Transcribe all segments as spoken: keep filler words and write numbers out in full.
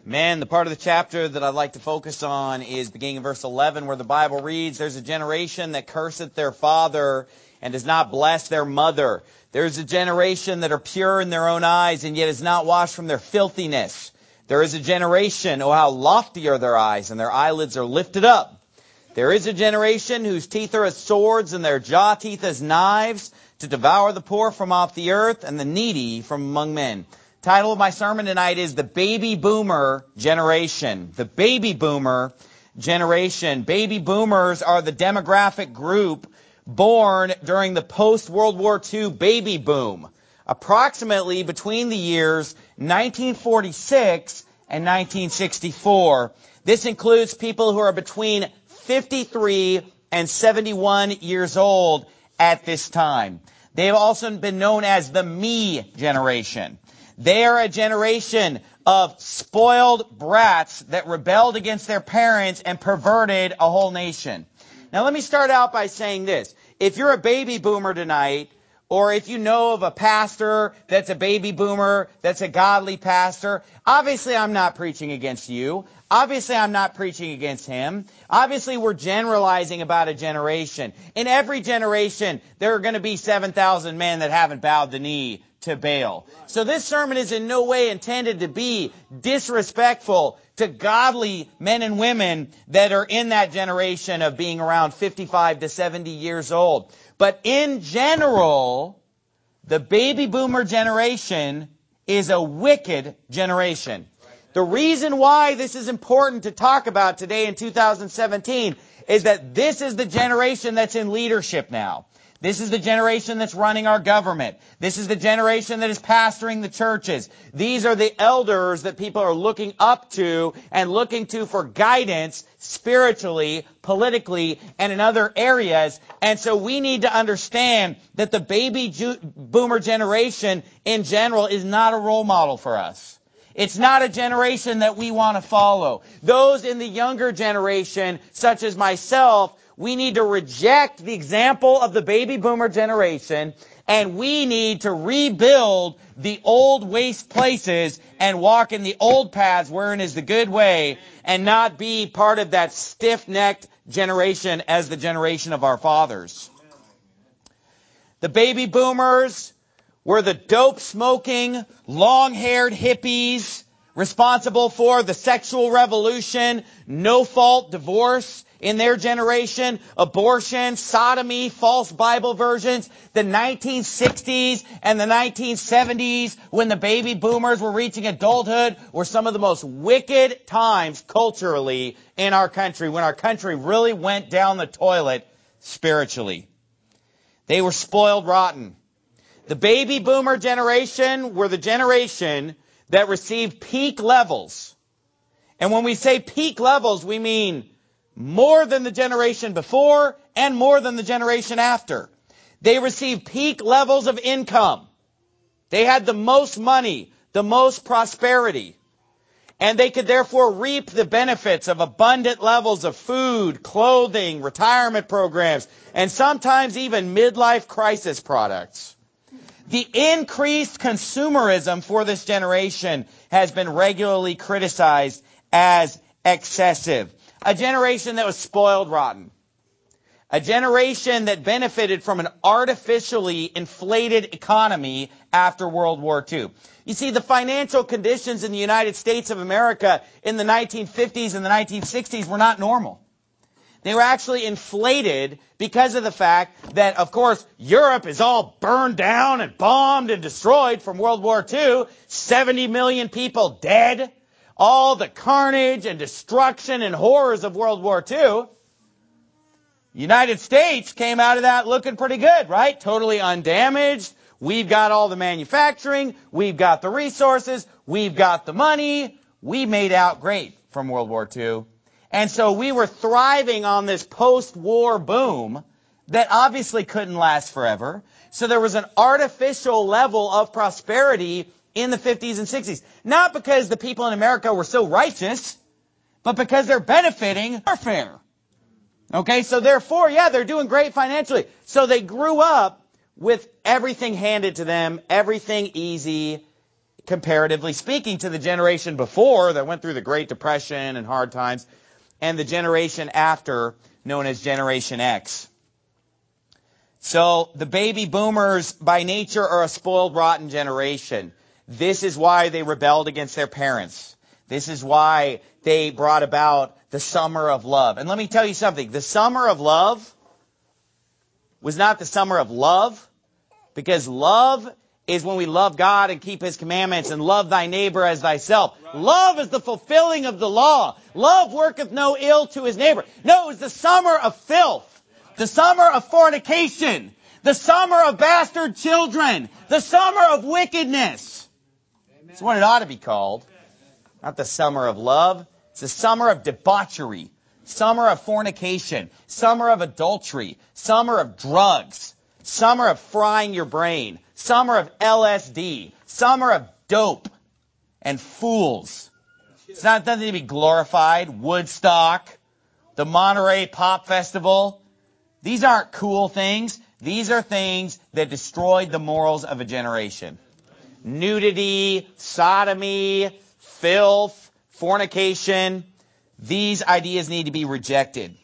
Man, the part of the chapter that I'd like to focus on is beginning in verse eleven, where the Bible reads, "There's a generation that curseth their father and does not bless their mother. There's a generation that are pure in their own eyes and yet is not washed from their filthiness. There is a generation, oh how lofty are their eyes, and their eyelids are lifted up. There is a generation whose teeth are as swords and their jaw teeth as knives, to devour the poor from off the earth and the needy from among men." Title of my sermon tonight is The Baby Boomer Generation. The Baby Boomer Generation. Baby boomers are the demographic group born during the post-World War Two baby boom, approximately between the years nineteen forty-six and nineteen sixty-four. This includes people who are between fifty-three and seventy-one years old at this time. They have also been known as the Me Generation. They are a generation of spoiled brats that rebelled against their parents and perverted a whole nation. Now let me start out by saying this. If you're a baby boomer tonight, or if you know of a pastor that's a baby boomer, that's a godly pastor, obviously I'm not preaching against you. Obviously I'm not preaching against him. Obviously we're generalizing about a generation. In every generation, there are going to be seven thousand men that haven't bowed the knee to Baal. So this sermon is in no way intended to be disrespectful to godly men and women that are in that generation of being around fifty-five to seventy years old. But in general, the baby boomer generation is a wicked generation. The reason why this is important to talk about today in two thousand seventeen is that this is the generation that's in leadership now. This is the generation that's running our government. This is the generation that is pastoring the churches. These are the elders that people are looking up to and looking to for guidance spiritually, politically, and in other areas. And so we need to understand that the baby ju- boomer generation in general is not a role model for us. It's not a generation that we want to follow. Those in the younger generation, such as myself, we need to reject the example of the baby boomer generation, and we need to rebuild the old waste places and walk in the old paths wherein is the good way, and not be part of that stiff-necked generation as the generation of our fathers. The baby boomers were the dope-smoking, long-haired hippies responsible for the sexual revolution, no-fault divorce in their generation, abortion, sodomy, false Bible versions. The nineteen sixties and the nineteen seventies, when the baby boomers were reaching adulthood, were some of the most wicked times culturally in our country, when our country really went down the toilet spiritually. They were spoiled rotten. The baby boomer generation were the generation that received peak levels. And when we say peak levels, we mean more than the generation before and more than the generation after. They received peak levels of income. They had the most money, the most prosperity. And they could therefore reap the benefits of abundant levels of food, clothing, retirement programs, and sometimes even midlife crisis products. The increased consumerism for this generation has been regularly criticized as excessive. A generation that was spoiled rotten. A generation that benefited from an artificially inflated economy after World War Two. You see, the financial conditions in the United States of America in the nineteen fifties and the nineteen sixties were not normal. They were actually inflated because of the fact that, of course, Europe is all burned down and bombed and destroyed from World War Two. seventy million people dead. All the carnage and destruction and horrors of World War Two. United States came out of that looking pretty good, right? Totally undamaged. We've got all the manufacturing. We've got the resources. We've got the money. We made out great from World War Two. And so we were thriving on this post-war boom that obviously couldn't last forever. So there was an artificial level of prosperity in the fifties and sixties. Not because the people in America were so righteous, but because they're benefiting warfare. Okay, so therefore, yeah, they're doing great financially. So they grew up with everything handed to them, everything easy, comparatively speaking, to the generation before that went through the Great Depression and hard times, and the generation after, known as Generation X. So the baby boomers by nature are a spoiled, rotten generation. This is why they rebelled against their parents. This is why they brought about the summer of love. And let me tell you something. The summer of love was not the summer of love, because love is when we love God and keep His commandments and love thy neighbor as thyself. Love is the fulfilling of the law. Love worketh no ill to his neighbor. No, it was the summer of filth, the summer of fornication, the summer of bastard children, the summer of wickedness. That's what it ought to be called. Not the summer of love. It's the summer of debauchery, summer of fornication, summer of adultery, summer of drugs, summer of frying your brain, summer of L S D, summer of dope and fools. It's not nothing to be glorified. Woodstock, the Monterey Pop Festival. These aren't cool things. These are things that destroyed the morals of a generation. Nudity, sodomy, filth, fornication. These ideas need to be rejected.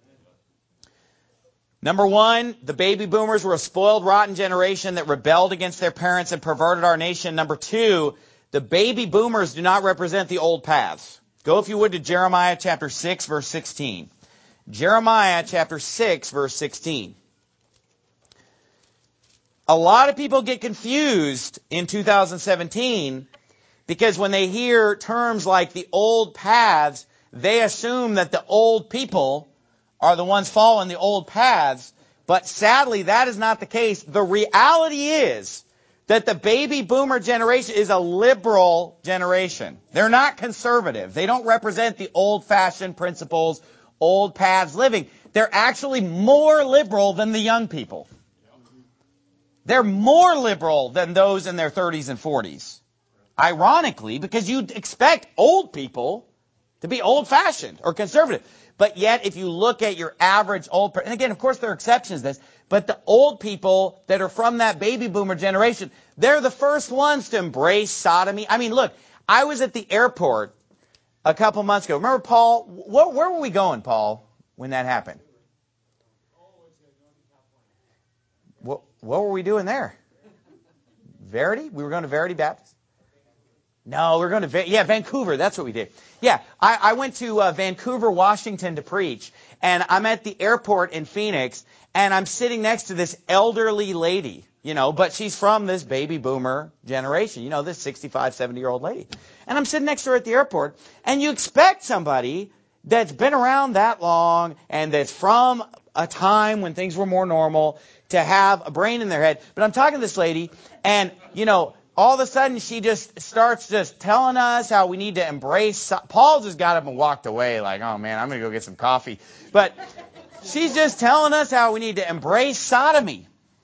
Number one, the baby boomers were a spoiled, rotten generation that rebelled against their parents and perverted our nation. Number two, the baby boomers do not represent the old paths. Go, if you would, to Jeremiah chapter six, verse sixteen. Jeremiah chapter six, verse sixteen. A lot of people get confused in two thousand seventeen because when they hear terms like the old paths, they assume that the old people are the ones following the old paths. But sadly, that is not the case. The reality is that the baby boomer generation is a liberal generation. They're not conservative. They don't represent the old-fashioned principles, old paths living. They're actually more liberal than the young people. They're more liberal than those in their thirties and forties. Ironically, because you'd expect old people to be old-fashioned or conservative. But yet, if you look at your average old person, and again, of course, there are exceptions to this, but the old people that are from that baby boomer generation, they're the first ones to embrace sodomy. I mean, look, I was at the airport a couple months ago. Remember, Paul, wh- where were we going, Paul, when that happened? What, what were we doing there? Verity? We were going to Verity Baptist? No, we're going to, Va- yeah, Vancouver. That's what we did. Yeah, I, I went to uh, Vancouver, Washington to preach, and I'm at the airport in Phoenix, and I'm sitting next to this elderly lady, you know, but she's from this baby boomer generation, you know, this sixty-five, seventy-year-old lady. And I'm sitting next to her at the airport, and you expect somebody that's been around that long and that's from a time when things were more normal to have a brain in their head. But I'm talking to this lady, and, you know, all of a sudden, she just starts just telling us how we need to embrace. Paul just got up and walked away like, oh, man, I'm going to go get some coffee. But she's just telling us how we need to embrace sodomy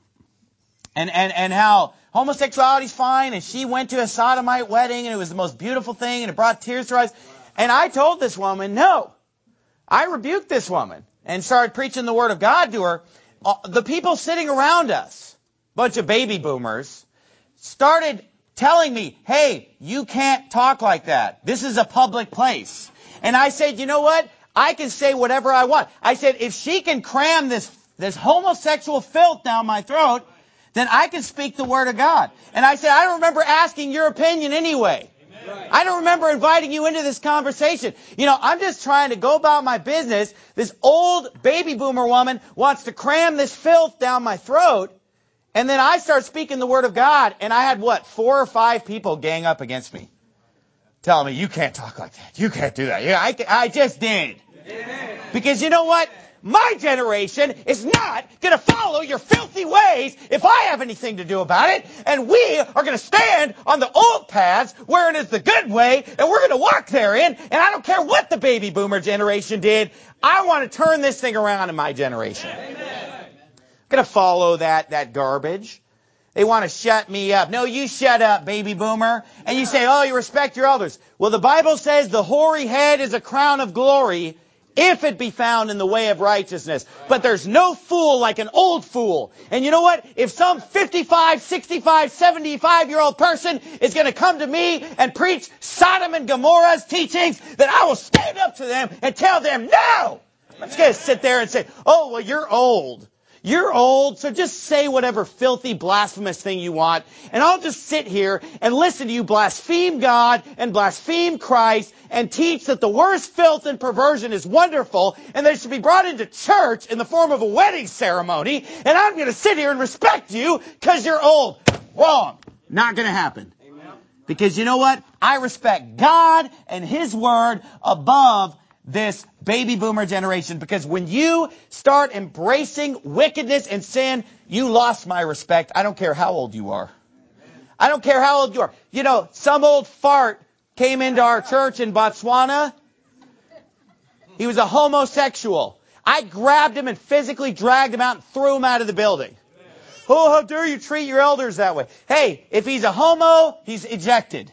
and, and, and how homosexuality is fine. And she went to a sodomite wedding, and it was the most beautiful thing, and it brought tears to her eyes. And I told this woman, no. I rebuked this woman and started preaching the Word of God to her. The people sitting around us, bunch of baby boomers, started telling me, hey, you can't talk like that. This is a public place. And I said, you know what? I can say whatever I want. I said, if she can cram this, this homosexual filth down my throat, then I can speak the Word of God. And I said, I don't remember asking your opinion anyway. Amen. I don't remember inviting you into this conversation. You know, I'm just trying to go about my business. This old baby boomer woman wants to cram this filth down my throat. And then I start speaking the Word of God, and I had, what, four or five people gang up against me, telling me, you can't talk like that. You can't do that. Yeah, I, I just did. Amen. Because you know what? My generation is not going to follow your filthy ways if I have anything to do about it. And we are going to stand on the old paths where it is the good way, and we're going to walk therein. And I don't care what the baby boomer generation did. I want to turn this thing around in my generation. Amen. Going to follow that, that garbage. They want to shut me up. No, you shut up, baby boomer. And you say, oh, you respect your elders. Well, the Bible says the hoary head is a crown of glory. if it be found in the way of righteousness. But there's no fool like an old fool. And you know what? If some fifty-five, sixty-five, seventy-five-year-old person is going to come to me and preach Sodom and Gomorrah's teachings, then I will stand up to them and tell them, no! I'm just going to sit there and say, oh, well, you're old. You're old, so just say whatever filthy, blasphemous thing you want, and I'll just sit here and listen to you blaspheme God and blaspheme Christ and teach that the worst filth and perversion is wonderful and they should be brought into church in the form of a wedding ceremony, and I'm going to sit here and respect you because you're old. Wrong. Not going to happen. Amen. Because you know what? I respect God and His Word above this baby boomer generation, because when you start embracing wickedness and sin, you lost my respect. I don't care how old you are. I don't care how old you are. You know, some old fart came into our church in Botswana. He was a homosexual. I grabbed him and physically dragged him out and threw him out of the building. Oh, how dare you treat your elders that way? Hey, if he's a homo, he's ejected.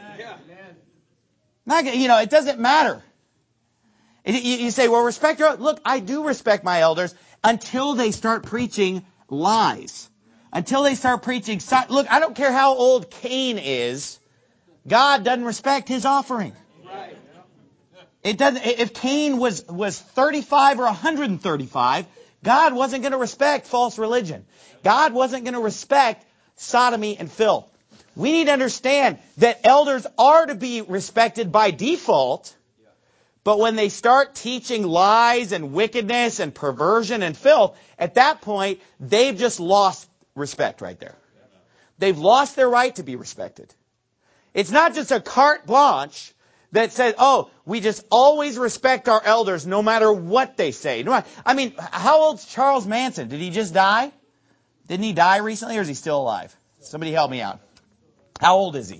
Not, you know, it doesn't matter. You say, well, respect your... Look, I do respect my elders until they start preaching lies. Until they start preaching... Look, I don't care how old Cain is. God doesn't respect his offering. It doesn't. If Cain was, was thirty-five or one hundred thirty-five, God wasn't going to respect false religion. God wasn't going to respect sodomy and filth. We need to understand that elders are to be respected by default. But when they start teaching lies and wickedness and perversion and filth, at that point, they've just lost respect right there. They've lost their right to be respected. It's not just a carte blanche that says, oh, we just always respect our elders no matter what they say. No matter, I mean, how old's Charles Manson? Did he just die? Didn't he die recently, or is he still alive? Somebody help me out. How old is he?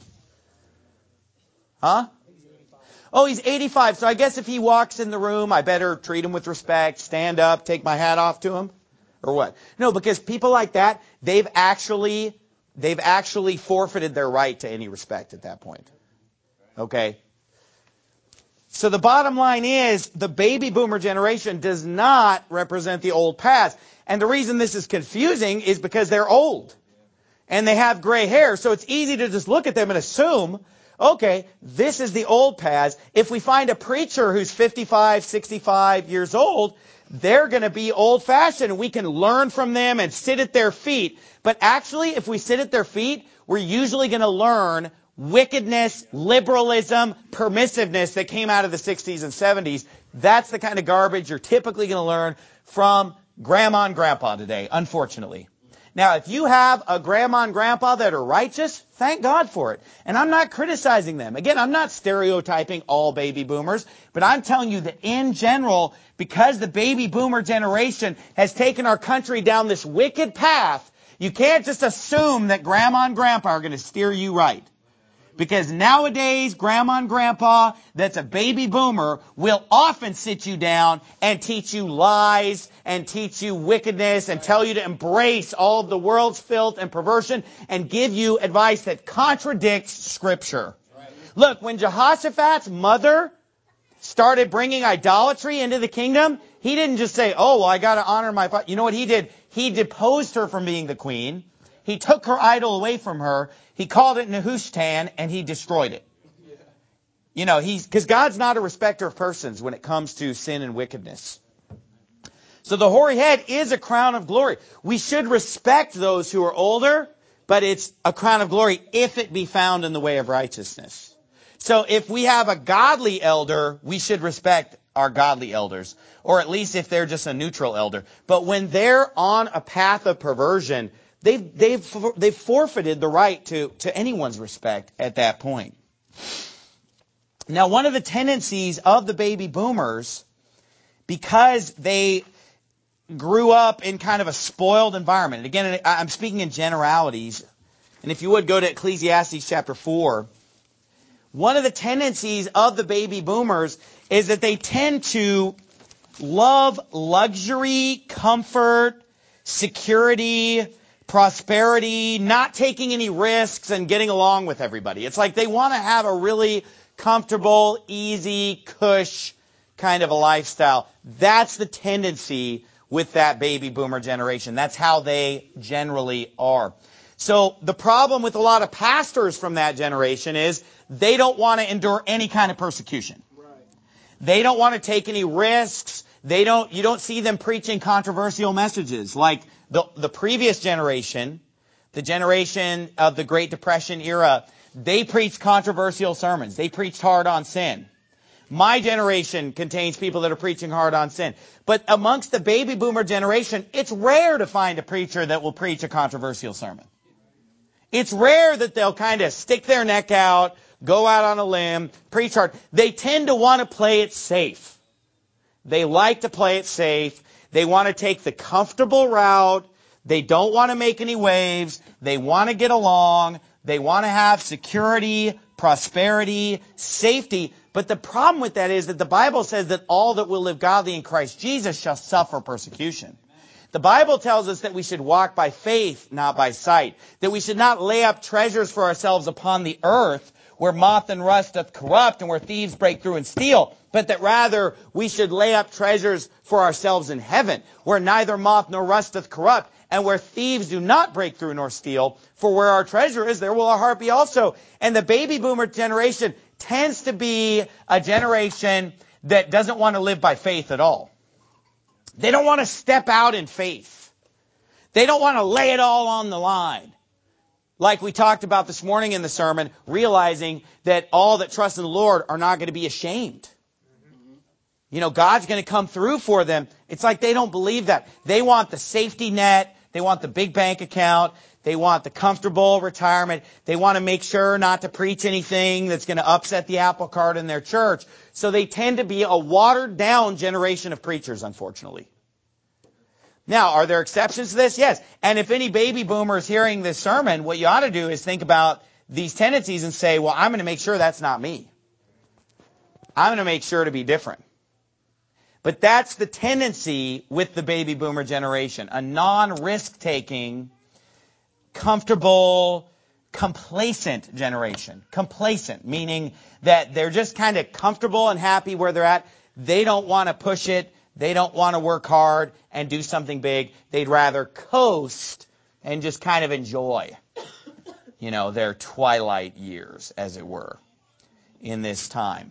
Huh? Oh, he's eighty-five, so I guess if he walks in the room, I better treat him with respect, stand up, take my hat off to him, or what? No, because people like that, they've actually, they've actually forfeited their right to any respect at that point. Okay? So the bottom line is, the baby boomer generation does not represent the old past. And the reason this is confusing is because they're old. And they have gray hair, so it's easy to just look at them and assume, okay, this is the old paths. If we find a preacher who's fifty-five, sixty-five years old, they're going to be old-fashioned, and we can learn from them and sit at their feet. But actually, if we sit at their feet, we're usually going to learn wickedness, liberalism, permissiveness that came out of the sixties and seventies. That's the kind of garbage you're typically going to learn from grandma and grandpa today, unfortunately. Now, if you have a grandma and grandpa that are righteous, thank God for it. And I'm not criticizing them. Again, I'm not stereotyping all baby boomers, but I'm telling you that in general, because the baby boomer generation has taken our country down this wicked path, you can't just assume that grandma and grandpa are going to steer you right. Because nowadays, grandma and grandpa that's a baby boomer will often sit you down and teach you lies and teach you wickedness and tell you to embrace all of the world's filth and perversion and give you advice that contradicts Scripture. Look, when Jehoshaphat's mother started bringing idolatry into the kingdom, he didn't just say, oh, well, I got to honor my father. You know what he did? He deposed her from being the queen. He took her idol away from her. He called it Nehushtan, and he destroyed it. You know, he's because God's not a respecter of persons when it comes to sin and wickedness. So the hoary head is a crown of glory. We should respect those who are older, but it's a crown of glory if it be found in the way of righteousness. So if we have a godly elder, we should respect our godly elders, or at least if they're just a neutral elder. But when they're on a path of perversion, They've, they've, they've forfeited the right to, to anyone's respect at that point. Now, one of the tendencies of the baby boomers, because they grew up in kind of a spoiled environment, and again, I'm speaking in generalities, and if you would go to Ecclesiastes chapter four, one of the tendencies of the baby boomers is that they tend to love luxury, comfort, security, prosperity, not taking any risks, and getting along with everybody. It's like they want to have a really comfortable, easy, cush kind of a lifestyle. That's the tendency with that baby boomer generation. That's how they generally are. So the problem with a lot of pastors from that generation is they don't want to endure any kind of persecution. Right. They don't want to take any risks. They don't, you don't see them preaching controversial messages like the, the previous generation, the generation of the Great Depression era. They preached controversial sermons. They preached hard on sin. My generation contains people that are preaching hard on sin. But amongst the baby boomer generation, it's rare to find a preacher that will preach a controversial sermon. It's rare that they'll kind of stick their neck out, go out on a limb, preach hard. They tend to want to play it safe. They like to play it safe. They want to take the comfortable route. They don't want to make any waves. They want to get along. They want to have security, prosperity, safety. But the problem with that is that the Bible says that all that will live godly in Christ Jesus shall suffer persecution. The Bible tells us that we should walk by faith, not by sight. That we should not lay up treasures for ourselves upon the earth, where moth and rust doth corrupt and where thieves break through and steal. But that rather we should lay up treasures for ourselves in heaven, where neither moth nor rust doth corrupt, and where thieves do not break through nor steal. For where our treasure is, there will our heart be also. And the baby boomer generation tends to be a generation that doesn't want to live by faith at all. They don't want to step out in faith. They don't want to lay it all on the line. Like we talked about this morning in the sermon, realizing that all that trust in the Lord are not going to be ashamed. You know, God's going to come through for them. It's like they don't believe that. They want the safety net. They want the big bank account. They want the comfortable retirement. They want to make sure not to preach anything that's going to upset the apple cart in their church. So they tend to be a watered down generation of preachers, unfortunately. Now, are there exceptions to this? Yes. And if any baby boomer is hearing this sermon, what you ought to do is think about these tendencies and say, well, I'm going to make sure that's not me. I'm going to make sure to be different. But that's the tendency with the baby boomer generation, a non-risk-taking, comfortable, complacent generation. Complacent, meaning that they're just kind of comfortable and happy where they're at. They don't want to push it. They don't want to work hard and do something big. They'd rather coast and just kind of enjoy, you know, their twilight years, as it were, in this time.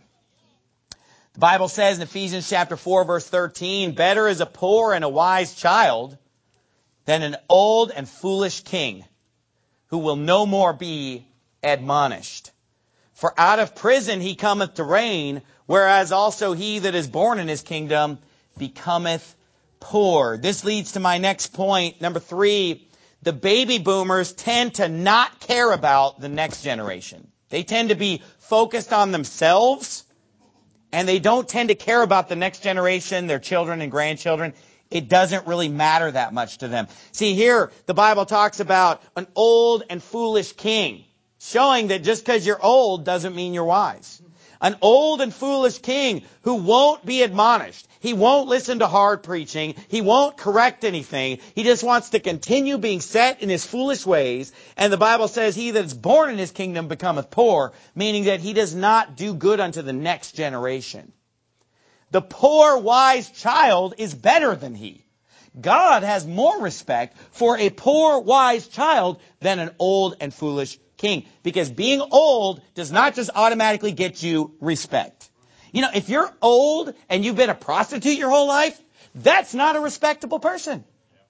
The Bible says in Ephesians chapter four, verse thirteen, better is a poor and a wise child than an old and foolish king who will no more be admonished. For out of prison he cometh to reign, whereas also he that is born in his kingdom becometh poor. This leads to my next point. Number three, the baby boomers tend to not care about the next generation. They tend to be focused on themselves, and they don't tend to care about the next generation, their children and grandchildren. It doesn't really matter that much to them. See, here, the Bible talks about an old and foolish king, showing that just because you're old doesn't mean you're wise. An old and foolish king who won't be admonished. He won't listen to hard preaching. He won't correct anything. He just wants to continue being set in his foolish ways. And the Bible says, he that is born in his kingdom becometh poor, meaning that he does not do good unto the next generation. The poor, wise child is better than he. God has more respect for a poor, wise child than an old and foolish king. Because being old does not just automatically get you respect. You know, if you're old and you've been a prostitute your whole life, that's not a respectable person.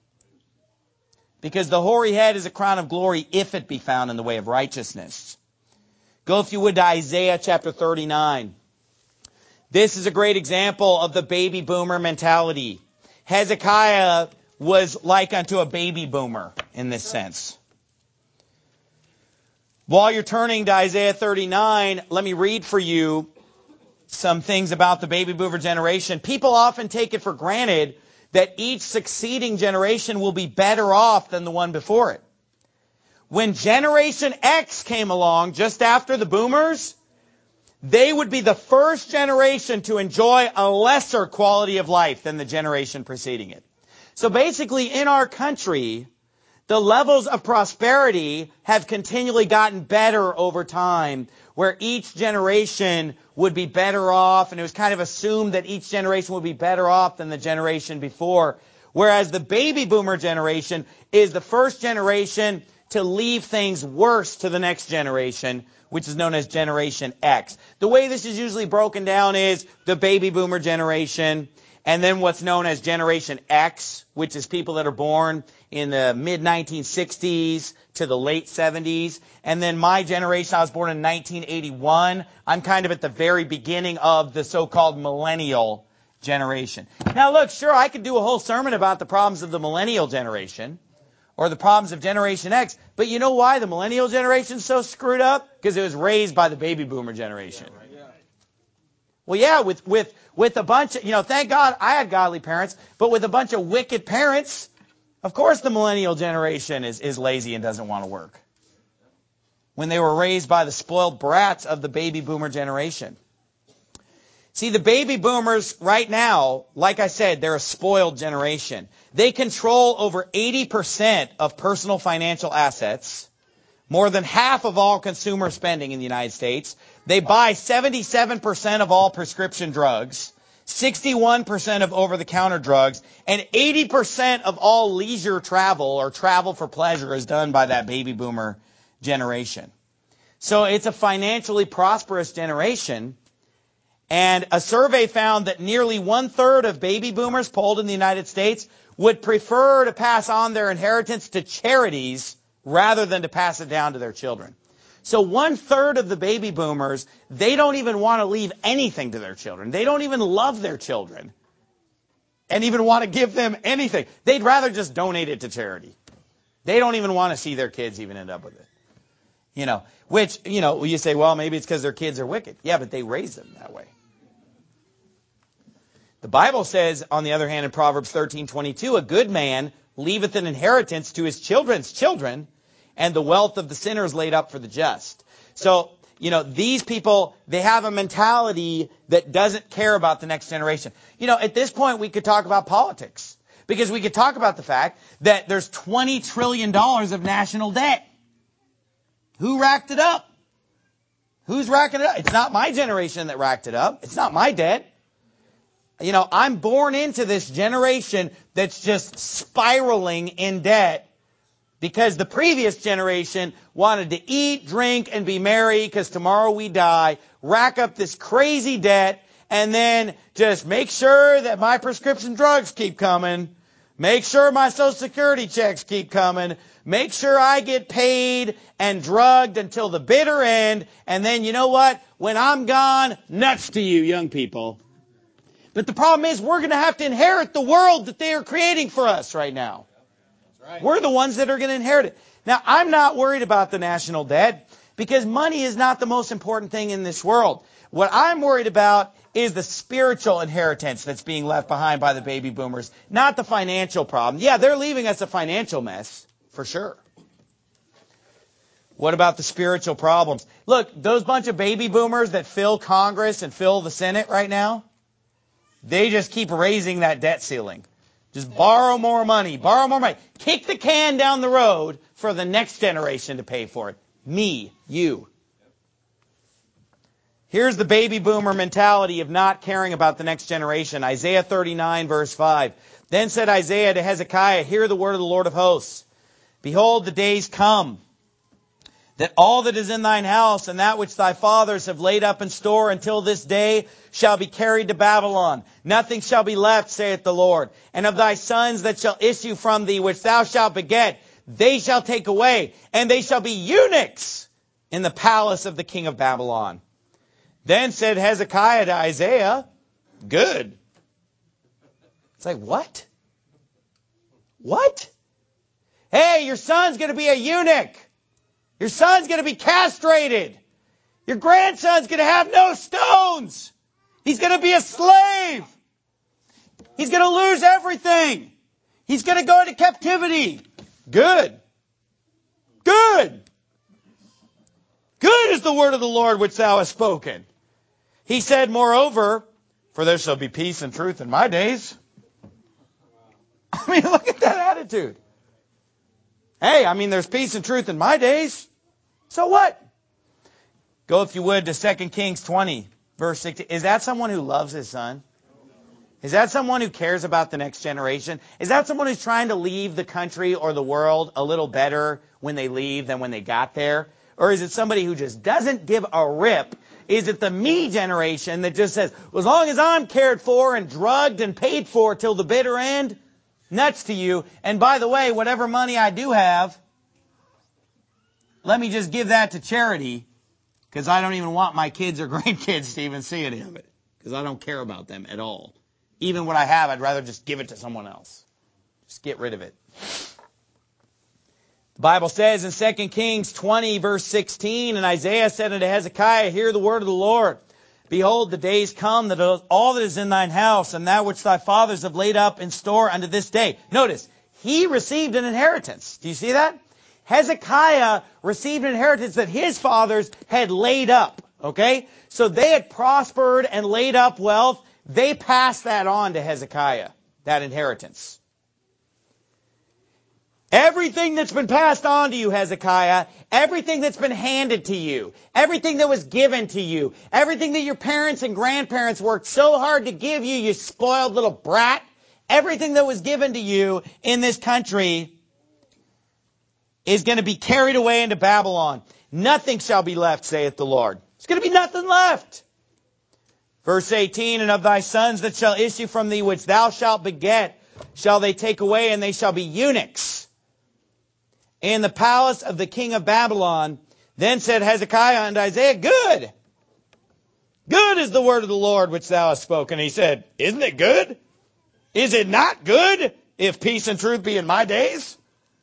Because the hoary head is a crown of glory if it be found in the way of righteousness. Go, if you would, to Isaiah chapter thirty-nine. This is a great example of the baby boomer mentality. Hezekiah was like unto a baby boomer in this sense. While you're turning to Isaiah thirty-nine, let me read for you some things about the baby boomer generation. People often take it for granted that each succeeding generation will be better off than the one before it. When Generation X came along just after the boomers, they would be the first generation to enjoy a lesser quality of life than the generation preceding it. So basically, in our country, the levels of prosperity have continually gotten better over time, where each generation would be better off, and it was kind of assumed that each generation would be better off than the generation before. Whereas the baby boomer generation is the first generation to leave things worse to the next generation, which is known as Generation X. The way this is usually broken down is the baby boomer generation, and then what's known as Generation X, which is people that are born in the mid nineteen sixties to the late seventies. And then my generation, I was born in nineteen eighty-one. I'm kind of at the very beginning of the so-called millennial generation. Now look, sure, I could do a whole sermon about the problems of the millennial generation or the problems of Generation X, but you know why the millennial generation is so screwed up? Because it was raised by the baby boomer generation. Well, yeah, with, with, with a bunch of, you know, thank God I had godly parents, but with a bunch of wicked parents, of course the millennial generation is, is lazy and doesn't want to work. When they were raised by the spoiled brats of the baby boomer generation. See, the baby boomers right now, like I said, they're a spoiled generation. They control over eighty percent of personal financial assets, more than half of all consumer spending in the United States. They buy seventy-seven percent of all prescription drugs, sixty-one percent of over-the-counter drugs, and eighty percent of all leisure travel or travel for pleasure is done by that baby boomer generation. So it's a financially prosperous generation. And a survey found that nearly one-third of baby boomers polled in the United States would prefer to pass on their inheritance to charities rather than to pass it down to their children. So one-third of the baby boomers, they don't even want to leave anything to their children. They don't even love their children and even want to give them anything. They'd rather just donate it to charity. They don't even want to see their kids even end up with it. You know, which, you know, you say, well, maybe it's because their kids are wicked. Yeah, but they raise them that way. The Bible says, on the other hand, in Proverbs thirteen twenty-two, a good man leaveth an inheritance to his children's children, and the wealth of the sinner is laid up for the just. So, you know, these people, they have a mentality that doesn't care about the next generation. You know, at this point, we could talk about politics, because we could talk about the fact that there's twenty trillion dollars of national debt. Who racked it up? Who's racking it up? It's not my generation that racked it up. It's not my debt. You know, I'm born into this generation that's just spiraling in debt because the previous generation wanted to eat, drink, and be merry because tomorrow we die, rack up this crazy debt, and then just make sure that my prescription drugs keep coming, make sure my Social Security checks keep coming, make sure I get paid and drugged until the bitter end, and then you know what? When I'm gone, nuts to you, young people. But the problem is we're going to have to inherit the world that they are creating for us right now. Right. We're the ones that are going to inherit it. Now, I'm not worried about the national debt because money is not the most important thing in this world. What I'm worried about is the spiritual inheritance that's being left behind by the baby boomers, not the financial problem. Yeah, they're leaving us a financial mess, for sure. What about the spiritual problems? Look, those bunch of baby boomers that fill Congress and fill the Senate right now, they just keep raising that debt ceiling. Just borrow more money, borrow more money. Kick the can down the road for the next generation to pay for it. Me, you. Here's the baby boomer mentality of not caring about the next generation. Isaiah thirty-nine, verse five. Then said Isaiah to Hezekiah, hear the word of the Lord of hosts. Behold, the days come, that all that is in thine house and that which thy fathers have laid up in store until this day shall be carried to Babylon. Nothing shall be left, saith the Lord. And of thy sons that shall issue from thee, which thou shalt beget, they shall take away, and they shall be eunuchs in the palace of the king of Babylon. Then said Hezekiah to Isaiah, good. It's like, what? What? Hey, your son's going to be a eunuch. Your son's going to be castrated. Your grandson's going to have no stones. He's going to be a slave. He's going to lose everything. He's going to go into captivity. Good. Good. Good is the word of the Lord which thou hast spoken. He said, moreover, for there shall be peace and truth in my days. I mean, look at that attitude. Hey, I mean, there's peace and truth in my days. So what? Go, if you would, to Second Kings twenty, verse sixteen. Is that someone who loves his son? Is that someone who cares about the next generation? Is that someone who's trying to leave the country or the world a little better when they leave than when they got there? Or is it somebody who just doesn't give a rip? Is it the me generation that just says, well, as long as I'm cared for and drugged and paid for till the bitter end, nuts to you. And by the way, whatever money I do have, let me just give that to charity, because I don't even want my kids or grandkids to even see any of it, because I don't care about them at all. Even what I have, I'd rather just give it to someone else. Just get rid of it. The Bible says in Second Kings twenty, verse sixteen, and Isaiah said unto Hezekiah, hear the word of the Lord. Behold, the days come that all that is in thine house, and that which thy fathers have laid up in store unto this day. Notice, he received an inheritance. Do you see that? Hezekiah received an inheritance that his fathers had laid up. Okay? So they had prospered and laid up wealth. They passed that on to Hezekiah, that inheritance. Everything that's been passed on to you, Hezekiah, everything that's been handed to you, everything that was given to you, everything that your parents and grandparents worked so hard to give you, you spoiled little brat, everything that was given to you in this country is going to be carried away into Babylon. Nothing shall be left, saith the Lord. There's going to be nothing left. Verse eighteen, and of thy sons that shall issue from thee, which thou shalt beget, shall they take away, and they shall be eunuchs in the palace of the king of Babylon. Then said Hezekiah unto Isaiah, good. Good is the word of the Lord which thou hast spoken. He said, isn't it good? Is it not good if peace and truth be in my days?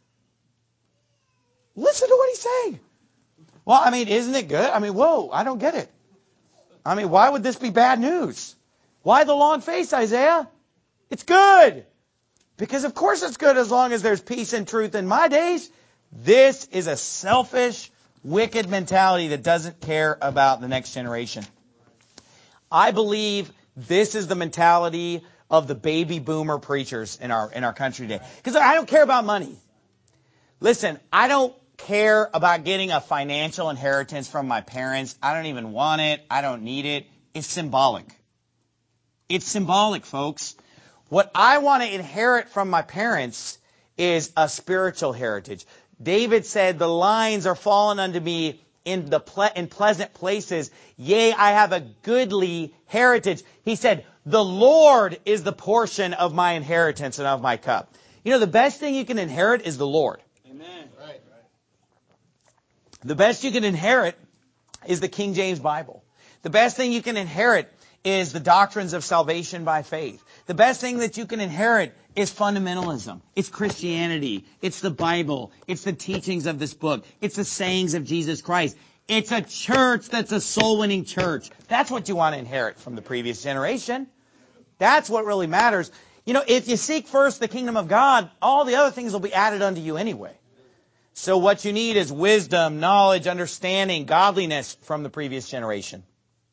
Listen to what he's saying. Well, I mean, isn't it good? I mean, whoa, I don't get it. I mean, why would this be bad news? Why the long face, Isaiah? It's good. Because of course it's good as long as there's peace and truth in my days. This is a selfish, wicked mentality that doesn't care about the next generation. I believe this is the mentality of the baby boomer preachers in our in our country today. Because I don't care about money. Listen, I don't care about getting a financial inheritance from my parents. I don't even want it. I don't need it. It's symbolic. It's symbolic, folks. What I want to inherit from my parents is a spiritual heritage. David said, the lines are fallen unto me in the ple- in pleasant places. Yea, I have a goodly heritage. He said, the Lord is the portion of my inheritance and of my cup. You know, the best thing you can inherit is the Lord. Amen. Right. The best you can inherit is the King James Bible. The best thing you can inherit is the doctrines of salvation by faith. The best thing that you can inherit is fundamentalism. It's Christianity. It's the Bible. It's the teachings of this book. It's the sayings of Jesus Christ. It's a church that's a soul-winning church. That's what you want to inherit from the previous generation. That's what really matters. You know, if you seek first the kingdom of God, all the other things will be added unto you anyway. So what you need is wisdom, knowledge, understanding, godliness from the previous generation.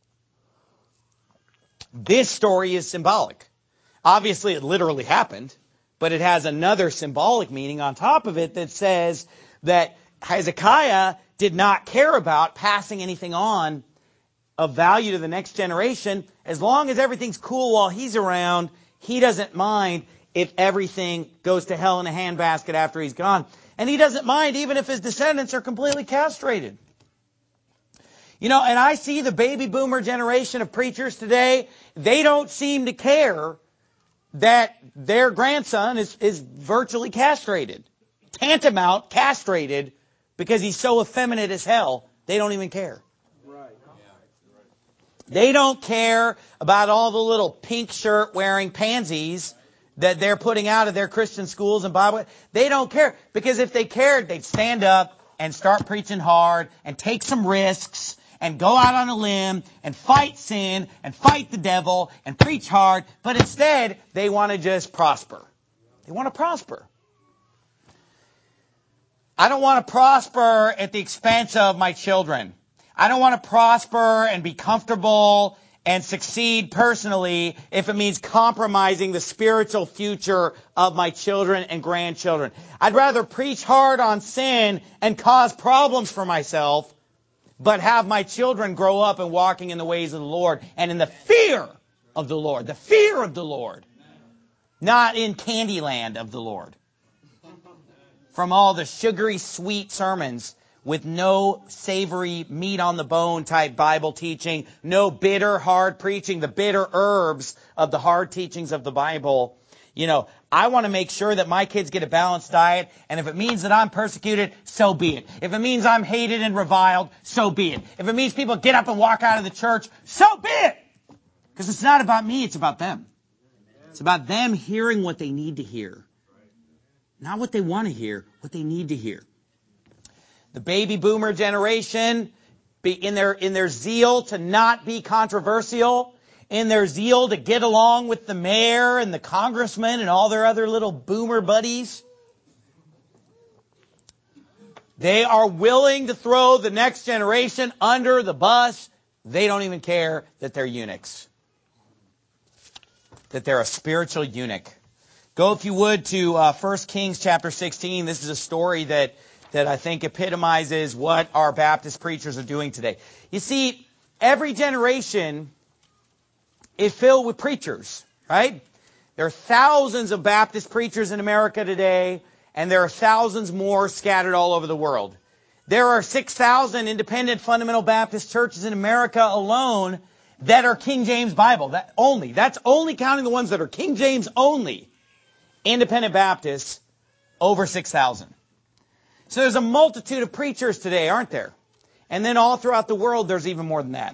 This story is symbolic. Obviously, it literally happened, but it has another symbolic meaning on top of it that says that Hezekiah did not care about passing anything on of value to the next generation. As long as everything's cool while he's around, he doesn't mind if everything goes to hell in a handbasket after he's gone. And he doesn't mind even if his descendants are completely castrated. You know, and I see the baby boomer generation of preachers today, they don't seem to care that their grandson is, is virtually castrated. Tantamount castrated because he's so effeminate as hell, they don't even care. Right. They don't care about all the little pink shirt wearing pansies that they're putting out of their Christian schools and Bible. They don't care, because if they cared, they'd stand up and start preaching hard and take some risks and go out on a limb and fight sin and fight the devil and preach hard. But instead, they want to just prosper. They want to prosper. I don't want to prosper at the expense of my children. I don't want to prosper and be comfortable and succeed personally if it means compromising the spiritual future of my children and grandchildren. I'd rather preach hard on sin and cause problems for myself but have my children grow up and walking in the ways of the Lord and in the fear of the Lord. The fear of the Lord. Not in Candyland of the Lord. From all the sugary sweet sermons with no savory meat on the bone type Bible teaching, no bitter hard preaching, the bitter herbs of the hard teachings of the Bible. You know, I want to make sure that my kids get a balanced diet, and if it means that I'm persecuted, so be it. If it means I'm hated and reviled, so be it. If it means people get up and walk out of the church, so be it. Because it's not about me, it's about them. It's about them hearing what they need to hear. Not what they want to hear, what they need to hear. The baby boomer generation, in their, in their zeal to not be controversial, in their zeal to get along with the mayor and the congressman and all their other little boomer buddies, they are willing to throw the next generation under the bus. They don't even care that they're eunuchs, that they're a spiritual eunuch. Go, if you would, to uh, First Kings chapter sixteen. This is a story that, that I think epitomizes what our Baptist preachers are doing today. You see, every generation is filled with preachers, right? There are thousands of Baptist preachers in America today, and there are thousands more scattered all over the world. There are six thousand independent fundamental Baptist churches in America alone that are King James Bible. That only. That's only counting the ones that are King James only. Independent Baptists, over six thousand. So there's a multitude of preachers today, aren't there? And then all throughout the world, there's even more than that.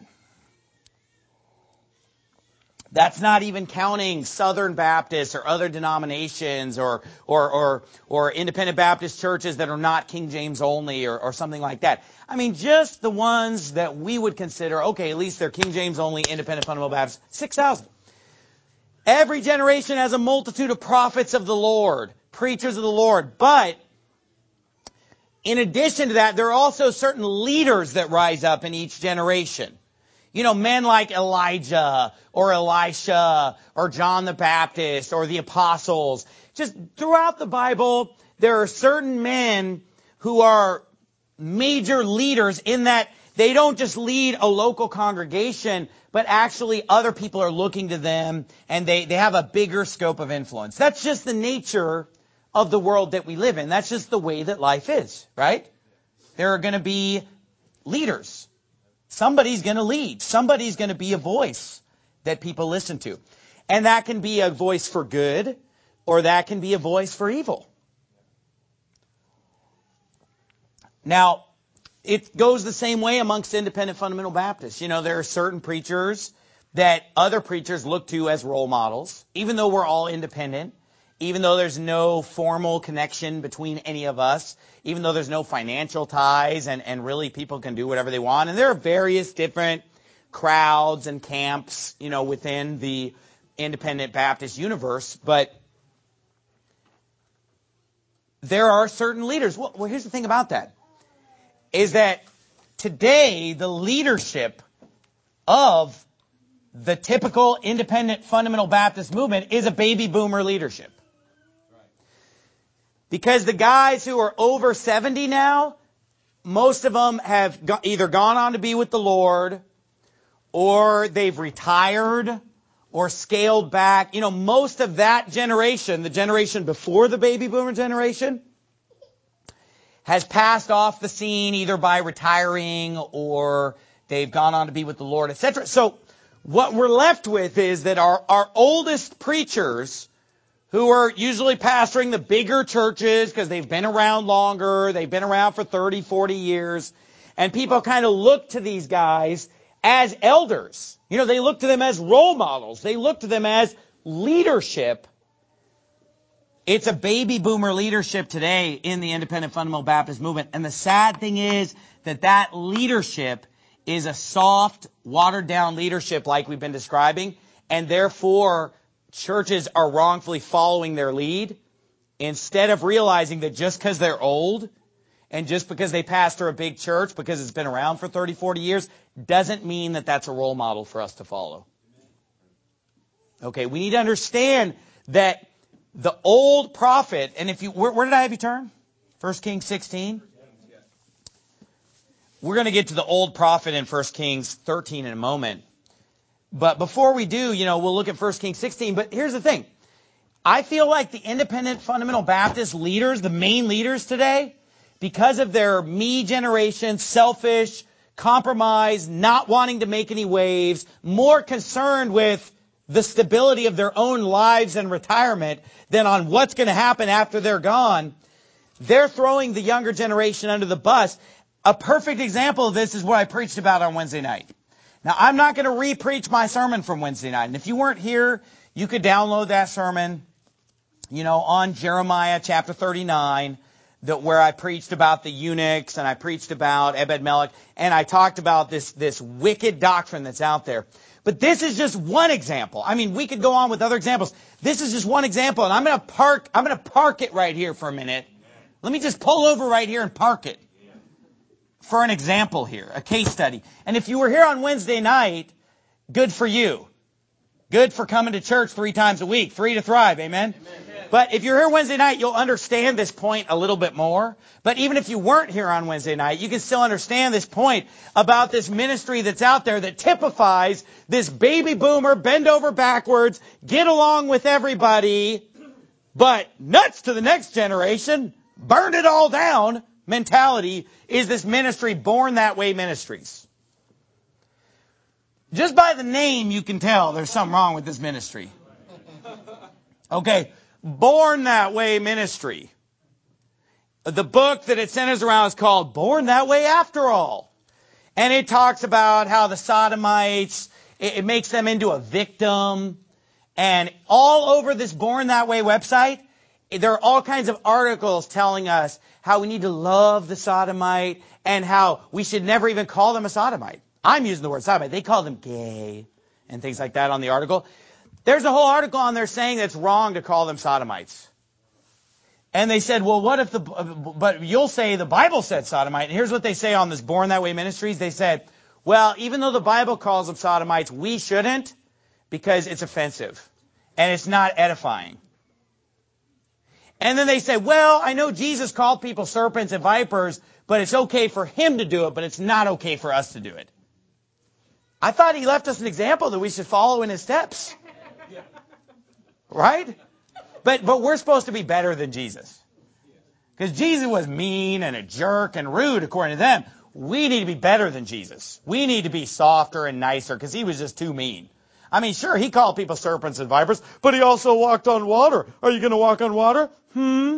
That's not even counting Southern Baptists or other denominations or or or, or independent Baptist churches that are not King James only or, or something like that. I mean, just the ones that we would consider, okay, at least they're King James only, independent fundamental Baptists, six thousand. Every generation has a multitude of prophets of the Lord, preachers of the Lord. But in addition to that, there are also certain leaders that rise up in each generation. You know, men like Elijah or Elisha or John the Baptist or the apostles. Just throughout the Bible, there are certain men who are major leaders in that they don't just lead a local congregation, but actually other people are looking to them and they, they have a bigger scope of influence. That's just the nature of the world that we live in. That's just the way that life is, right? There are going to be leaders. Somebody's going to lead. Somebody's going to be a voice that people listen to. And that can be a voice for good, or that can be a voice for evil. Now, it goes the same way amongst independent fundamental Baptists. You know, there are certain preachers that other preachers look to as role models, even though we're all independent, even though there's no formal connection between any of us, even though there's no financial ties and, and really people can do whatever they want. And there are various different crowds and camps, you know, within the independent Baptist universe. But there are certain leaders. Well, well here's the thing about that, is that today the leadership of the typical independent fundamental Baptist movement is a baby boomer leadership. Because the guys who are over seventy now, most of them have go- either gone on to be with the Lord, or they've retired, or scaled back. You know, most of that generation, the generation before the baby boomer generation, has passed off the scene either by retiring or they've gone on to be with the Lord, et cetera. So what we're left with is that our, our oldest preachers, who are usually pastoring the bigger churches because they've been around longer, they've been around for thirty, forty years, and people kind of look to these guys as elders. You know, they look to them as role models. They look to them as leadership. It's a baby boomer leadership today in the independent fundamental Baptist movement. And the sad thing is that that leadership is a soft, watered down leadership like we've been describing. And therefore, churches are wrongfully following their lead instead of realizing that just because they're old and just because they pastor a big church because it's been around for thirty, forty years doesn't mean that that's a role model for us to follow. Okay, we need to understand that the old prophet, and if you, where, where did I have you turn? First Kings sixteen. We're going to get to the old prophet in First Kings thirteen in a moment. But before we do, you know, we'll look at First Kings sixteen. But here's the thing. I feel like the independent fundamental Baptist leaders, the main leaders today, because of their me generation, selfish, compromise, not wanting to make any waves, more concerned with the stability of their own lives and retirement than on what's going to happen after they're gone, they're throwing the younger generation under the bus. A perfect example of this is what I preached about on Wednesday night. Now, I'm not going to re-preach my sermon from Wednesday night. And if you weren't here, you could download that sermon, you know, on Jeremiah chapter thirty-nine, that where I preached about the eunuchs and I preached about Ebed-Melech, and I talked about this, this wicked doctrine that's out there. But this is just one example. I mean, we could go on with other examples. This is just one example, and I'm going to park, I'm going to park it right here for a minute. Let me just pull over right here and park it for an example here, a case study. And if you were here on Wednesday night, good for you. Good for coming to church three times a week. Three to thrive, amen? Amen. But if you're here Wednesday night, you'll understand this point a little bit more. But even if you weren't here on Wednesday night, you can still understand this point about this ministry that's out there that typifies this baby boomer, bend over backwards, get along with everybody, but nuts to the next generation, burn it all down mentality is this ministry, Born That Way Ministries. Just by the name, you can tell there's something wrong with this ministry. Okay, Born That Way Ministry. The book that it centers around is called Born That Way After All. And it talks about how the Sodomites, it, it makes them into a victim. And all over this Born That Way website, there are all kinds of articles telling us how we need to love the Sodomite and how we should never even call them a Sodomite. I'm using the word Sodomite. They call them gay and things like that on the article. There's a whole article on there saying that it's wrong to call them Sodomites. And they said, well, what if the, but you'll say the Bible said Sodomite. And here's what they say on this Born That Way Ministries. They said, well, even though the Bible calls them Sodomites, we shouldn't because it's offensive and it's not edifying. And then they say, well, I know Jesus called people serpents and vipers, but it's okay for him to do it, but it's not okay for us to do it. I thought he left us an example that we should follow in his steps. Right? But but we're supposed to be better than Jesus. Because Jesus was mean and a jerk and rude according to them. We need to be better than Jesus. We need to be softer and nicer because he was just too mean. I mean, sure, he called people serpents and vipers, but he also walked on water. Are you going to walk on water? Hmm?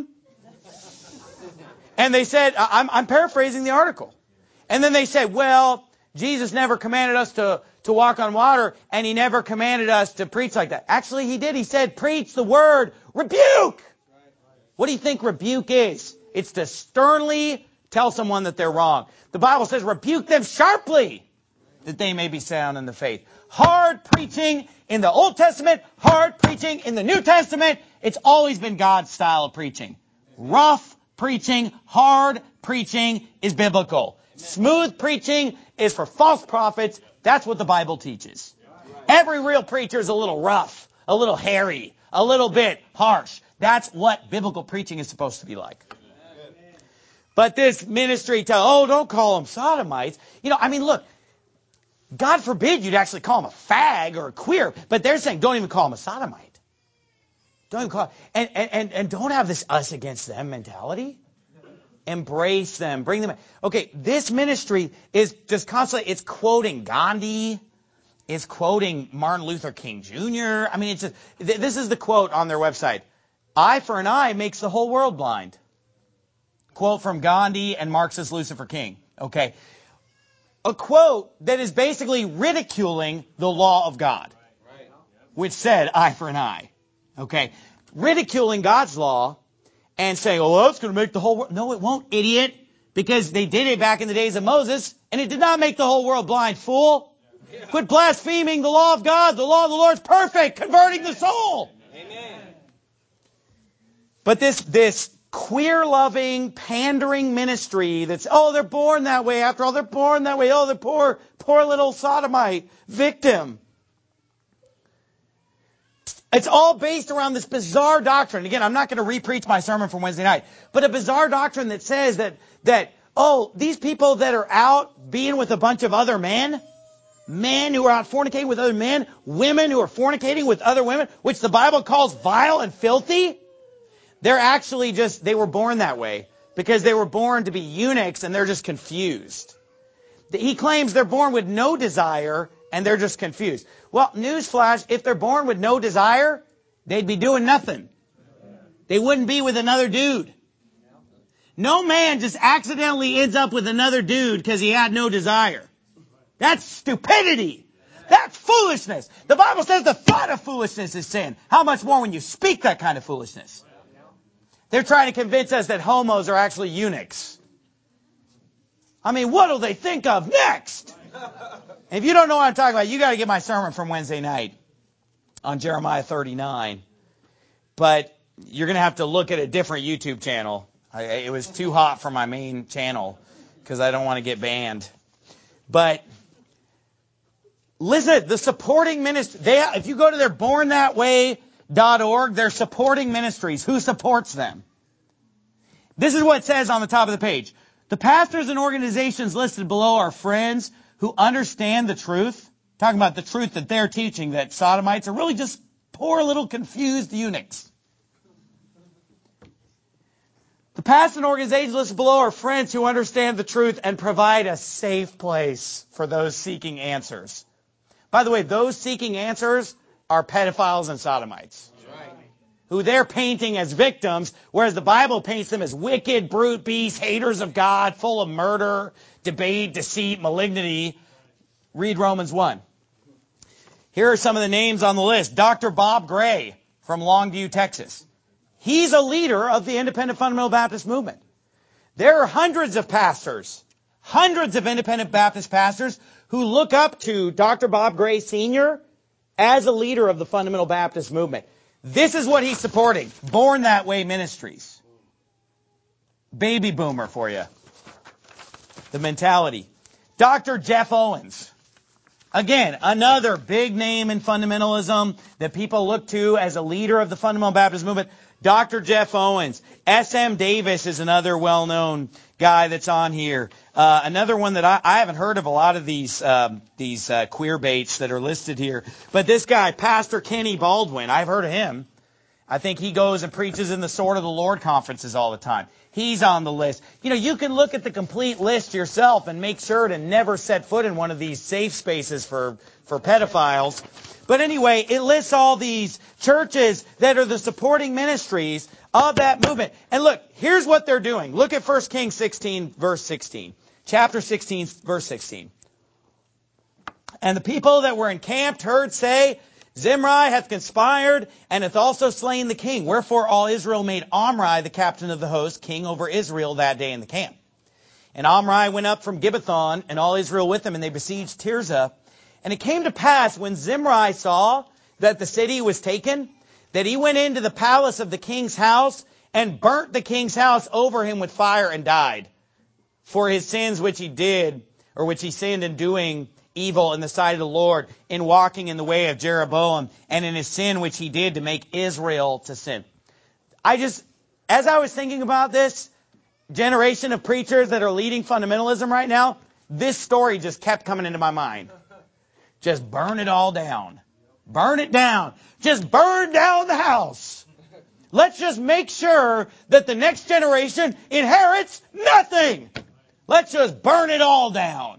And they said, I'm, I'm paraphrasing the article. And then they said, well, Jesus never commanded us to, to walk on water, and he never commanded us to preach like that. Actually, he did. He said, preach the word, rebuke. What do you think rebuke is? It's to sternly tell someone that they're wrong. The Bible says, rebuke them sharply, that they may be sound in the faith. Hard preaching in the Old Testament, hard preaching in the New Testament. It's always been God's style of preaching. Rough preaching, hard preaching is biblical. Smooth preaching is for false prophets. That's what the Bible teaches. Every real preacher is a little rough, a little hairy, a little bit harsh. That's what biblical preaching is supposed to be like. But this ministry tell, oh, don't call them sodomites. You know, I mean, look, God forbid you'd actually call them a fag or a queer, but they're saying don't even call them a sodomite. Don't even call and and and don't have this us against them mentality. Embrace them, bring them in. Okay, this ministry is just constantly, it's quoting Gandhi, it's quoting Martin Luther King Junior I mean, it's just, this is the quote on their website. Eye for an eye makes the whole world blind. Quote from Gandhi and Marxist Lucifer King. Okay. A quote that is basically ridiculing the law of God, which said eye for an eye. Okay. Ridiculing God's law and saying, oh, well, it's going to make the whole world. No, it won't, idiot. Because they did it back in the days of Moses, and it did not make the whole world blind, fool. Quit blaspheming the law of God. The law of the Lord is perfect, converting the soul. Amen. But this, this queer-loving, pandering ministry that's, oh, they're born that way. After all, they're born that way. Oh, they're poor, poor little sodomite victim. It's all based around this bizarre doctrine. Again, I'm not going to re-preach my sermon from Wednesday night, but a bizarre doctrine that says that, that oh, these people that are out being with a bunch of other men, men who are out fornicating with other men, women who are fornicating with other women, which the Bible calls vile and filthy, they're actually just, they were born that way because they were born to be eunuchs and they're just confused. He claims they're born with no desire and they're just confused. Well, newsflash, if they're born with no desire, they'd be doing nothing. They wouldn't be with another dude. No man just accidentally ends up with another dude because he had no desire. That's stupidity. That's foolishness. The Bible says the thought of foolishness is sin. How much more when you speak that kind of foolishness? They're trying to convince us that homos are actually eunuchs. I mean, what'll they think of next? And if you don't know what I'm talking about, you got to get my sermon from Wednesday night on Jeremiah thirty-nine. But you're going to have to look at a different YouTube channel. I, it was too hot for my main channel because I don't want to get banned. But listen, the supporting ministry, they, if you go to their born that way dot org, they're supporting ministries. Who supports them? This is what it says on the top of the page. The pastors and organizations listed below are friends who understand the truth. Talking about the truth that they're teaching, that sodomites are really just poor little confused eunuchs. The pastors and organizations listed below are friends who understand the truth and provide a safe place for those seeking answers. By the way, those seeking answers are pedophiles and sodomites, who they're painting as victims, whereas the Bible paints them as wicked, brute beasts, haters of God, full of murder, debate, deceit, malignity. Read Romans one. Here are some of the names on the list. Doctor Bob Gray from Longview, Texas. He's a leader of the Independent Fundamental Baptist movement. There are hundreds of pastors, hundreds of Independent Baptist pastors who look up to Doctor Bob Gray Senior as a leader of the Fundamental Baptist movement. This is what he's supporting. Born That Way Ministries. Baby boomer for you. The mentality. Doctor Jeff Owens. Again, another big name in fundamentalism that people look to as a leader of the Fundamental Baptist movement. Doctor Jeff Owens. S M Davis is another well-known guy that's on here. Uh, another one that I, I haven't heard of a lot of these um, these uh, queer baits that are listed here. But this guy, Pastor Kenny Baldwin, I've heard of him. I think he goes and preaches in the Sword of the Lord conferences all the time. He's on the list. You know, you can look at the complete list yourself and make sure to never set foot in one of these safe spaces for, for pedophiles. But anyway, it lists all these churches that are the supporting ministries of that movement. And look, here's what they're doing. Look at First Kings sixteen, verse sixteen. Chapter sixteen, verse sixteen. And the people that were encamped heard say, Zimri hath conspired, and hath also slain the king. Wherefore all Israel made Omri the captain of the host, king over Israel that day in the camp. And Omri went up from Gibbethon, and all Israel with him, and they besieged Tirzah. And it came to pass, when Zimri saw that the city was taken, that he went into the palace of the king's house, and burnt the king's house over him with fire, and died. For his sins which he did, or which he sinned in doing evil in the sight of the Lord, in walking in the way of Jeroboam, and in his sin which he did to make Israel to sin. I just, as I was thinking about this generation of preachers that are leading fundamentalism right now, this story just kept coming into my mind. Just burn it all down. Burn it down. Just burn down the house. Let's just make sure that the next generation inherits nothing. Let's just burn it all down.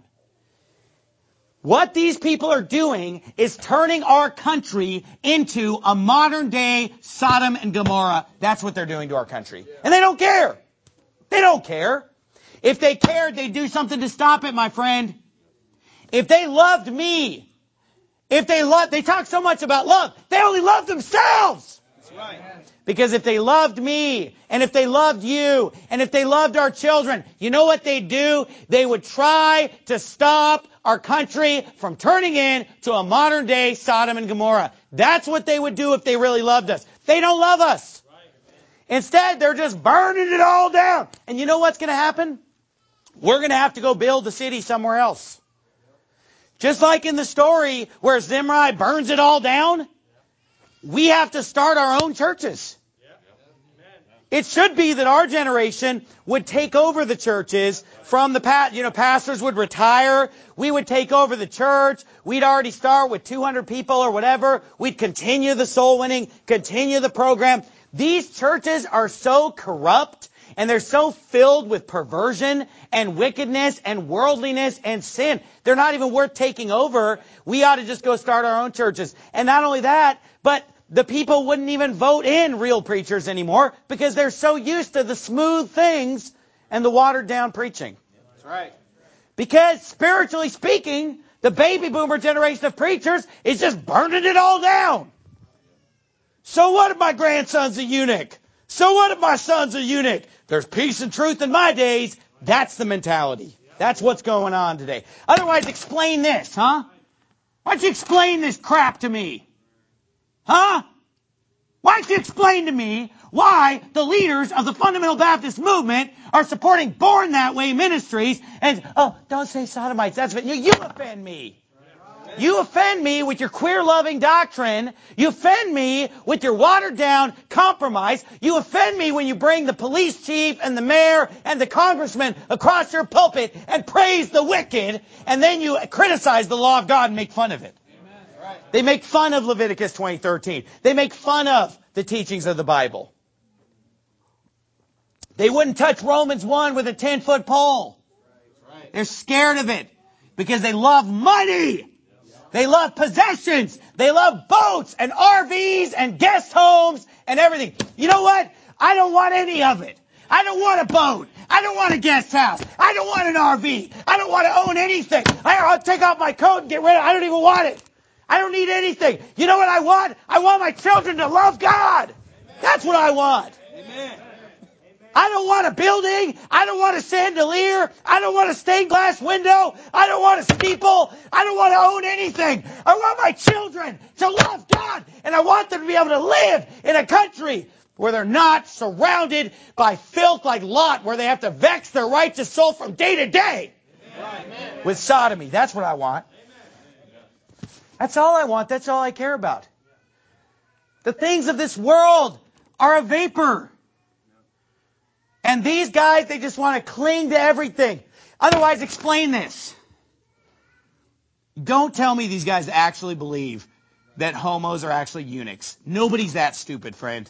What these people are doing is turning our country into a modern day Sodom and Gomorrah. That's what they're doing to our country. And they don't care. They don't care. If they cared, they'd do something to stop it, my friend. If they loved me, if they loved, they talk so much about love, they only love themselves. That's right. Because if they loved me, and if they loved you, and if they loved our children, you know what they'd do? They would try to stop our country from turning into a modern day Sodom and Gomorrah. That's what they would do if they really loved us. They don't love us. Instead, they're just burning it all down. And you know what's going to happen? We're going to have to go build the city somewhere else. Just like in the story where Zimri burns it all down, we have to start our own churches. It should be that our generation would take over the churches from the past. You know, pastors would retire. We would take over the church. We'd already start with two hundred people or whatever. We'd continue the soul winning, continue the program. These churches are so corrupt and they're so filled with perversion and wickedness and worldliness and sin. They're not even worth taking over. We ought to just go start our own churches. And not only that, but the people wouldn't even vote in real preachers anymore because they're so used to the smooth things and the watered down preaching. That's right. Because spiritually speaking, the baby boomer generation of preachers is just burning it all down. So what if my grandson's a eunuch? So what if my son's a eunuch? There's peace and truth in my days. That's the mentality. That's what's going on today. Otherwise, explain this, huh? Why don't you explain this crap to me? Huh? Why don't you explain to me why the leaders of the Fundamental Baptist movement are supporting Born That Way ministries and, oh, don't say sodomites. That's you. You offend me. You offend me with your queer-loving doctrine. You offend me with your watered-down compromise. You offend me when you bring the police chief and the mayor and the congressman across your pulpit and praise the wicked, and then you criticize the law of God and make fun of it. They make fun of Leviticus twenty thirteen. They make fun of the teachings of the Bible. They wouldn't touch Romans one with a ten-foot pole. They're scared of it because they love money. They love possessions. They love boats and R Vs and guest homes and everything. You know what? I don't want any of it. I don't want a boat. I don't want a guest house. I don't want an R V. I don't want to own anything. I, I'll take off my coat and get rid of it. I don't even want it. I don't need anything. You know what I want? I want my children to love God. That's what I want. Amen. I don't want a building. I don't want a chandelier. I don't want a stained glass window. I don't want a steeple. I don't want to own anything. I want my children to love God. And I want them to be able to live in a country where they're not surrounded by filth like Lot, where they have to vex their righteous soul from day to day Amen. with sodomy. That's what I want. That's all I want. That's all I care about. The things of this world are a vapor. And these guys, they just want to cling to everything. Otherwise, explain this. Don't tell me these guys actually believe that homos are actually eunuchs. Nobody's that stupid, friend.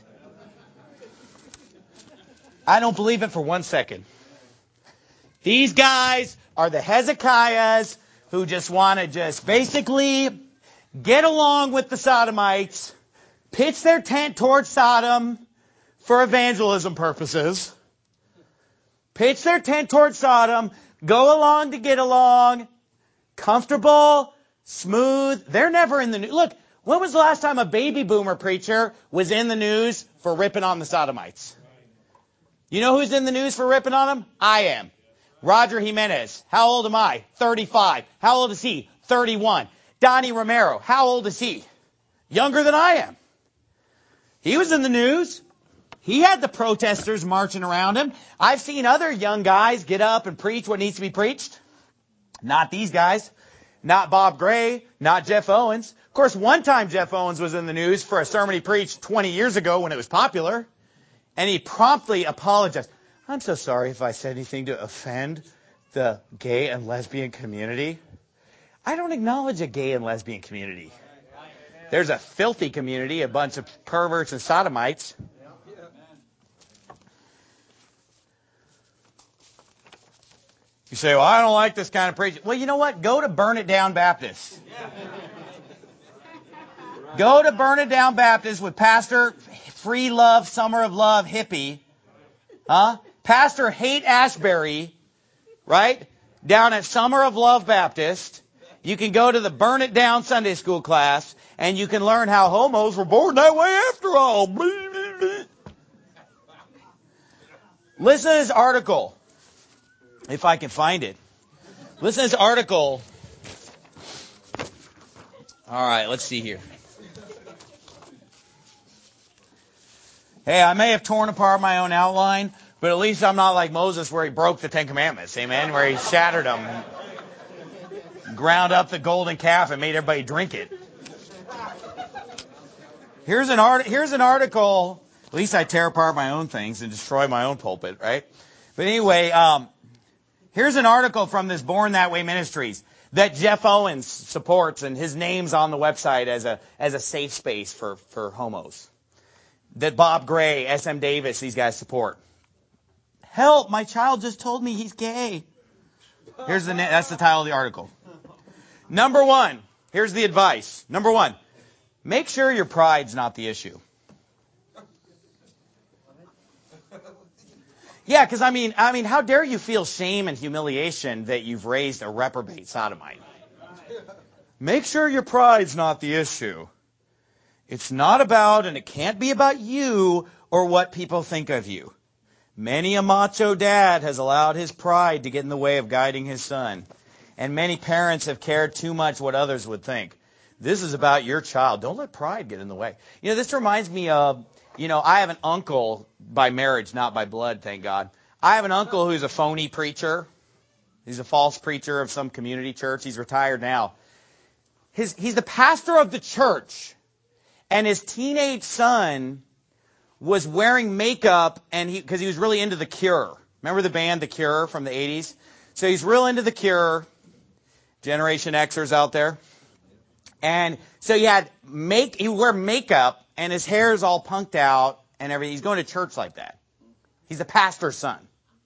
I don't believe it for one second. These guys are the Hezekiahs who just want to just basically get along with the Sodomites, pitch their tent towards Sodom for evangelism purposes, pitch their tent towards Sodom, go along to get along, comfortable, smooth. They're never in the news. Look, when was the last time a baby boomer preacher was in the news for ripping on the Sodomites? You know who's in the news for ripping on them? I am. Roger Jimenez. How old am I? thirty-five. How old is he? thirty-one. Donnie Romero. How old is he? Younger than I am. He was in the news. He had the protesters marching around him. I've seen other young guys get up and preach what needs to be preached. Not these guys. Not Bob Gray. Not Jeff Owens. Of course, one time Jeff Owens was in the news for a sermon he preached twenty years ago when it was popular. And he promptly apologized. I'm so sorry if I said anything to offend the gay and lesbian community. I don't acknowledge a gay and lesbian community. There's a filthy community, a bunch of perverts and sodomites. You say, well, I don't like this kind of preaching. Well, you know what? Go to Burn It Down Baptist. Go to Burn It Down Baptist with Pastor Free Love, Summer of Love hippie. Huh? Pastor Haight Ashbury, right? Down at Summer of Love Baptist. You can go to the Burn It Down Sunday School class, and you can learn how homos were born that way after all. Listen to this article. If I can find it. Listen to this article. All right, let's see here. Hey, I may have torn apart my own outline, but at least I'm not like Moses where he broke the Ten Commandments, amen, where he shattered them, ground up the golden calf and made everybody drink it. Here's an art. Here's an article. At least I tear apart my own things and destroy my own pulpit, right? But anyway, um, Here's an article from this Born That Way Ministries that Jeff Owens supports, and his name's on the website as a as a safe space for, for homos. That Bob Gray, S M Davis, these guys support. Help, my child just told me he's gay. Here's the that's the title of the article. Number one, here's the advice. Number one, make sure your pride's not the issue. Yeah, because I mean, I mean, how dare you feel shame and humiliation that you've raised a reprobate sodomite? Make sure your pride's not the issue. It's not about, and it can't be about you or what people think of you. Many a macho dad has allowed his pride to get in the way of guiding his son. And many parents have cared too much what others would think. This is about your child. Don't let pride get in the way. You know, this reminds me of, you know, I have an uncle by marriage, not by blood, thank God. I have an uncle who's a phony preacher. He's a false preacher of some community church. He's retired now. His, he's the pastor of the church. And his teenage son was wearing makeup, and he because he was really into The Cure. Remember the band The Cure from the eighties? So he's real into The Cure. Generation Xers out there. And so he had make he would wear makeup, and his hair's all punked out and everything. He's going to church like that. He's a pastor's son.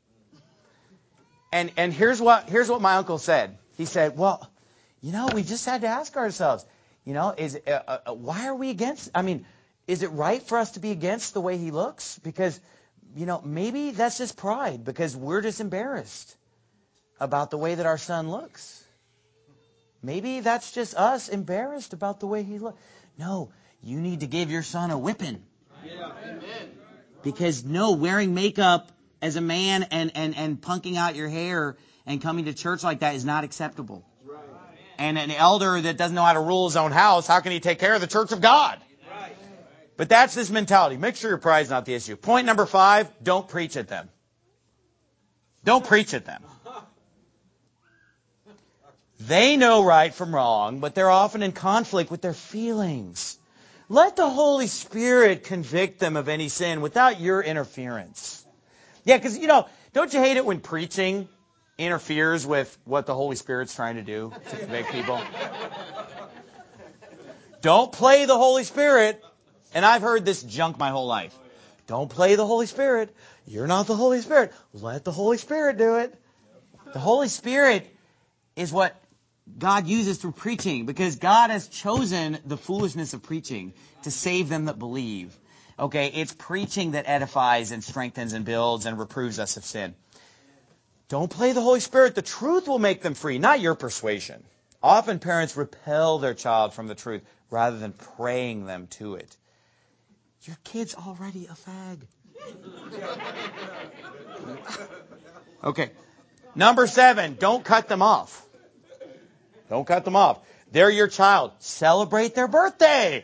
And and here's what here's what my uncle said. He said, "Well, you know, we just had to ask ourselves, you know, is uh, uh, why are we against? I mean, is it right for us to be against the way he looks? Because, you know, maybe that's just pride because we're just embarrassed about the way that our son looks. Maybe that's just us embarrassed about the way he looks. No, you need to give your son a whipping. Yeah. Because no, wearing makeup as a man and, and, and punking out your hair and coming to church like that is not acceptable. Right. And an elder that doesn't know how to rule his own house, how can he take care of the church of God? Right. But that's this mentality. Make sure your pride's not the issue. Point number five, don't preach at them. Don't preach at them. They know right from wrong, but they're often in conflict with their feelings. Let the Holy Spirit convict them of any sin without your interference. Yeah, because, you know, don't you hate it when preaching interferes with what the Holy Spirit's trying to do to convict people? Don't play the Holy Spirit. And I've heard this junk my whole life. Don't play the Holy Spirit. You're not the Holy Spirit. Let the Holy Spirit do it. The Holy Spirit is what God uses through preaching because God has chosen the foolishness of preaching to save them that believe. Okay, it's preaching that edifies and strengthens and builds and reproves us of sin. Don't play the Holy Spirit. The truth will make them free, not your persuasion. Often parents repel their child from the truth rather than praying them to it. Your kid's already a fag. Okay. Number seven, don't cut them off. Don't cut them off. They're your child. Celebrate their birthday.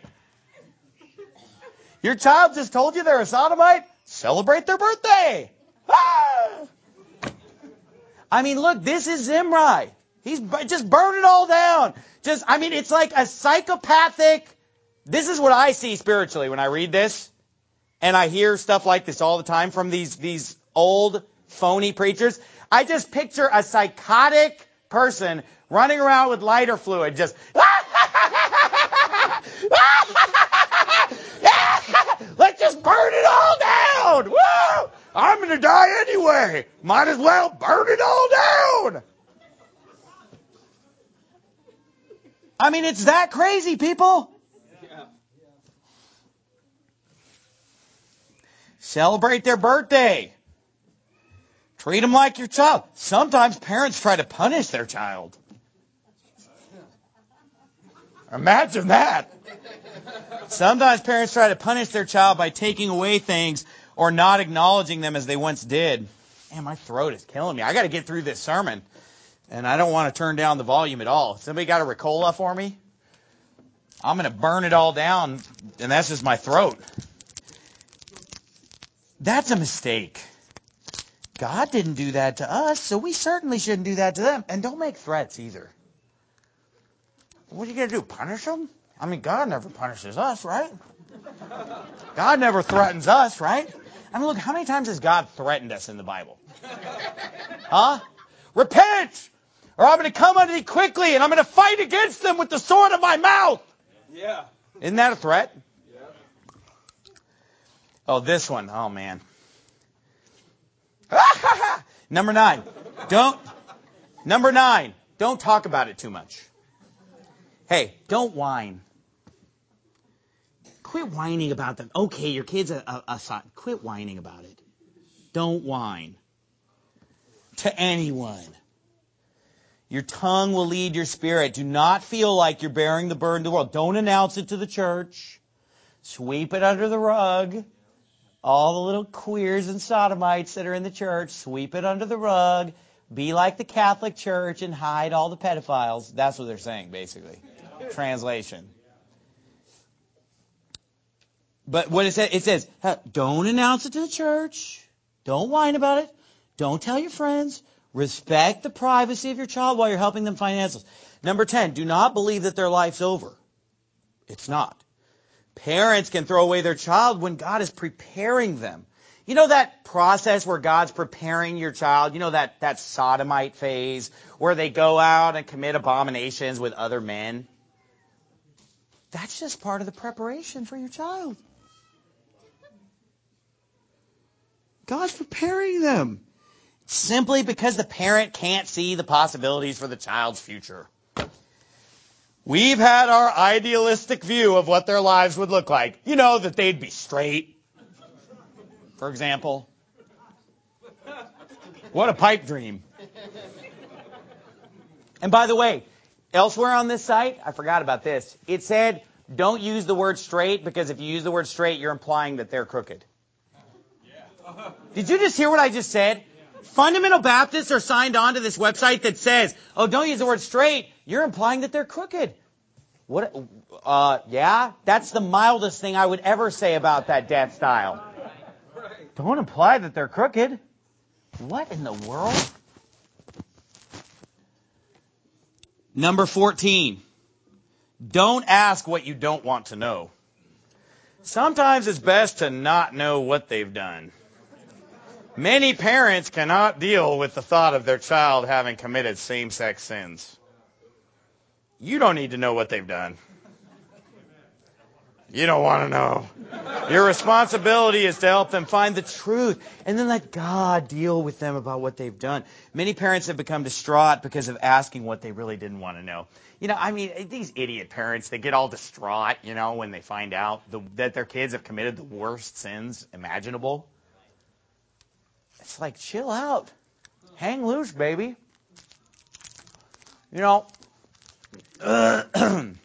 Your child just told you they're a sodomite. Celebrate their birthday. Ah! I mean, look, this is Zimri. He's just burn it all down. Just, I mean, it's like a psychopathic. This is what I see spiritually when I read this. And I hear stuff like this all the time from these, these old phony preachers. I just picture a psychotic person running around with lighter fluid, just let's just burn it all down. Woo! I'm going to die anyway. Might as well burn it all down. I mean, it's that crazy, people. Yeah. Celebrate their birthday. Treat them like your child. Sometimes parents try to punish their child. Imagine that. Sometimes parents try to punish their child by taking away things or not acknowledging them as they once did. Man, my throat is killing me. I got to get through this sermon. And I don't want to turn down the volume at all. Somebody got a Ricola for me? I'm going to burn it all down, and that's just my throat. That's a mistake. God didn't do that to us, so we certainly shouldn't do that to them. And don't make threats either. What are you going to do, punish them? I mean, God never punishes us, right? God never threatens us, right? I mean, look, how many times has God threatened us in the Bible? Huh? Repent! Or I'm going to come unto thee quickly, and I'm going to fight against them with the sword of my mouth. Yeah. Isn't that a threat? Yeah. Oh, this one. Oh, man. Number nine. Don't. Number nine. Don't talk about it too much. Hey, don't whine. Quit whining about them. Okay, your kid's a, a, a son. Quit whining about it. Don't whine. To anyone. Your tongue will lead your spirit. Do not feel like you're bearing the burden of the world. Don't announce it to the church. Sweep it under the rug. All the little queers and sodomites that are in the church, sweep it under the rug. Be like the Catholic Church and hide all the pedophiles. That's what they're saying, basically. Translation. But what it says, it says, don't announce it to the church. Don't whine about it. Don't tell your friends. Respect the privacy of your child while you're helping them financially. Number ten, do not believe that their life's over. It's not. Parents can throw away their child when God is preparing them. You know that process where God's preparing your child? You know that, that sodomite phase where they go out and commit abominations with other men? That's just part of the preparation for your child. God's preparing them. Simply because the parent can't see the possibilities for the child's future. We've had our idealistic view of what their lives would look like. You know, that they'd be straight, for example. What a pipe dream. And by the way, elsewhere on this site, I forgot about this. It said, don't use the word straight, because if you use the word straight, you're implying that they're crooked. Did you just hear what I just said? Fundamental Baptists are signed on to this website that says, oh, don't use the word straight. You're implying that they're crooked. What? Uh, yeah, that's the mildest thing I would ever say about that death style. Don't imply that they're crooked. What in the world? Number fourteen. Don't ask what you don't want to know. Sometimes it's best to not know what they've done. Many parents cannot deal with the thought of their child having committed same-sex sins. You don't need to know what they've done. You don't want to know. Your responsibility is to help them find the truth and then let God deal with them about what they've done. Many parents have become distraught because of asking what they really didn't want to know. You know, I mean, these idiot parents, they get all distraught, you know, when they find out the, that their kids have committed the worst sins imaginable. It's like, chill out. Hang loose, baby. You know, I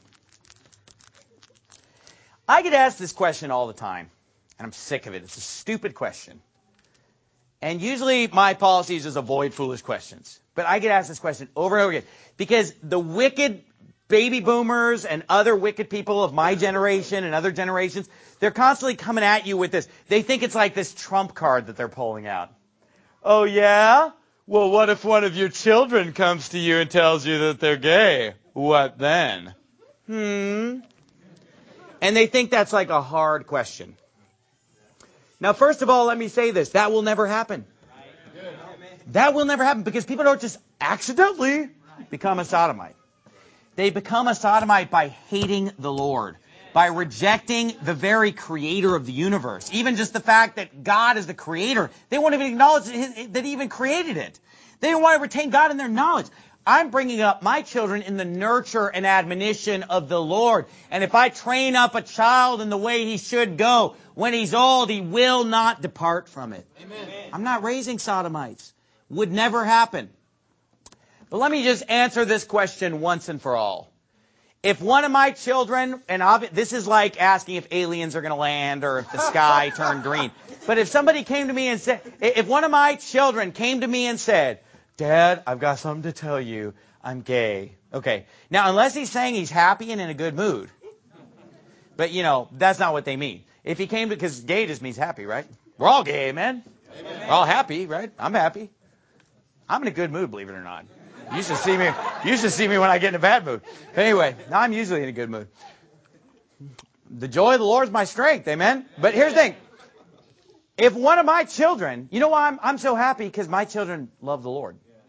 get asked this question all the time, and I'm sick of it. It's a stupid question. And usually my policy is just avoid foolish questions. But I get asked this question over and over again because the wicked baby boomers and other wicked people of my generation and other generations, they're constantly coming at you with this. They think it's like this trump card that they're pulling out. Oh, yeah? Well, what if one of your children comes to you and tells you that they're gay? What then? Hmm. And they think that's like a hard question. Now, first of all, let me say this. That will never happen. That will never happen because people don't just accidentally become a sodomite. They become a sodomite by hating the Lord, by rejecting the very creator of the universe. Even just the fact that God is the creator, they won't even acknowledge that he even created it. They don't want to retain God in their knowledge. I'm bringing up my children in the nurture and admonition of the Lord. And if I train up a child in the way he should go, when he's old, he will not depart from it. Amen. I'm not raising sodomites. Would never happen. But let me just answer this question once and for all. If one of my children, and obvi- this is like asking if aliens are going to land or if the sky turned green. But if somebody came to me and said, if one of my children came to me and said, Dad, I've got something to tell you. I'm gay. Okay. Now, unless he's saying he's happy and in a good mood. But, you know, that's not what they mean. If he came to, because gay just means happy, right? We're all gay, man. Amen. We're all happy, right? I'm happy. I'm in a good mood, believe it or not. You should see me. You should see me when I get in a bad mood. But anyway, now I'm usually in a good mood. The joy of the Lord is my strength, amen? But here's the thing. If one of my children, you know why I'm, I'm so happy? Because my children love the Lord.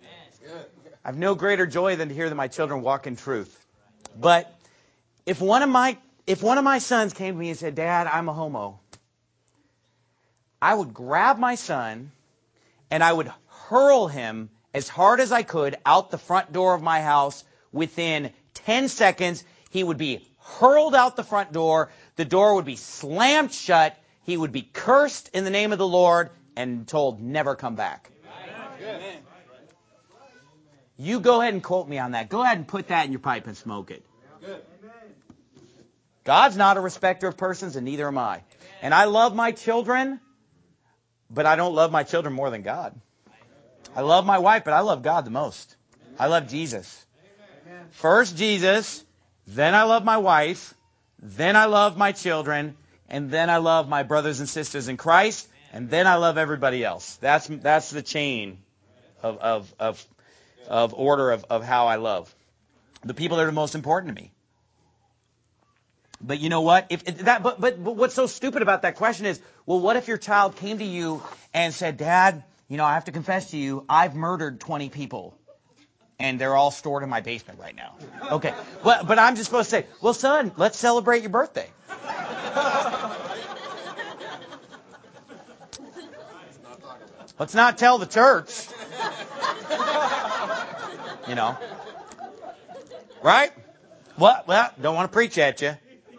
I have no greater joy than to hear that my children walk in truth. But if one of my if one of my sons came to me and said, Dad, I'm a homo, I would grab my son and I would hurl him as hard as I could out the front door of my house. Within ten seconds, he would be hurled out the front door. The door would be slammed shut. He would be cursed in the name of the Lord and told never come back. Amen. You go ahead and quote me on that. Go ahead and put that in your pipe and smoke it. God's not a respecter of persons, and neither am I. And I love my children, but I don't love my children more than God. I love my wife, but I love God the most. I love Jesus. First Jesus, then I love my wife, then I love my children, and then I love my brothers and sisters in Christ, and then I love everybody else. That's that's the chain of of of, of order of, of how I love. The people that are the most important to me. But you know what? If, if that, but, but but what's so stupid about that question is, well, what if your child came to you and said, Dad, you know, I have to confess to you, I've murdered twenty people, and they're all stored in my basement right now. Okay, but but I'm just supposed to say, well, son, let's celebrate your birthday. Let's not tell the church. You know, right? What? Well, don't want to preach at you.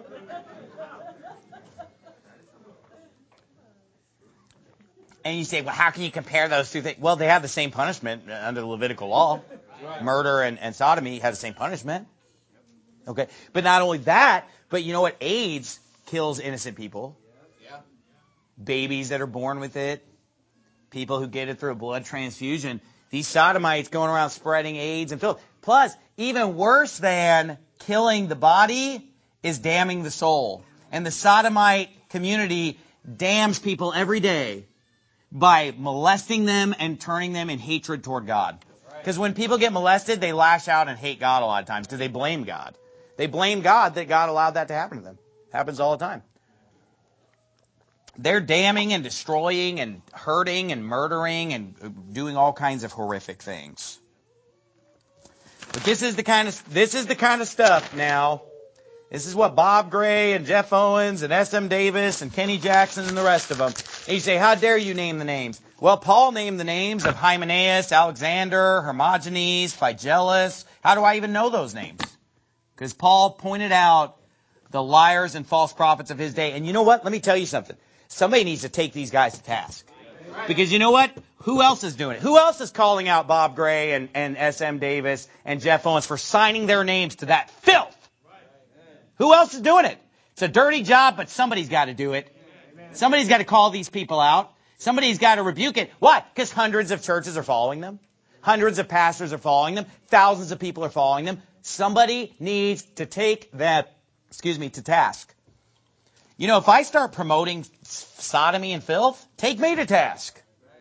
And you say, well, how can you compare those two things? Well, they have the same punishment under the Levitical law. Murder and, and sodomy have the same punishment. Okay. But not only that, but you know what? AIDS kills innocent people. Babies that are born with it. People who get it through a blood transfusion. These sodomites going around spreading AIDS and filth. Plus, even worse than killing the body is damning the soul. And the sodomite community damns people every day by molesting them and turning them in hatred toward God. Because when people get molested, they lash out and hate God a lot of times because they blame God. They blame God that God allowed that to happen to them. It happens all the time. They're damning and destroying and hurting and murdering and doing all kinds of horrific things. But this is the kind of this is the kind of stuff now. This is what Bob Gray and Jeff Owens and S M Davis and Kenny Jackson and the rest of them. And you say, how dare you name the names? Well, Paul named the names of Hymenaeus, Alexander, Hermogenes, Phygellus. How do I even know those names? Because Paul pointed out the liars and false prophets of his day. And you know what? Let me tell you something. Somebody needs to take these guys to task. Because you know what? Who else is doing it? Who else is calling out Bob Gray and, and S M Davis and Jeff Owens for signing their names to that filth? Who else is doing it? It's a dirty job, but somebody's got to do it. Somebody's got to call these people out. Somebody's got to rebuke it. Why? Because hundreds of churches are following them. Hundreds of pastors are following them. Thousands of people are following them. Somebody needs to take that, excuse me, to task. You know, if I start promoting sodomy and filth, take me to task.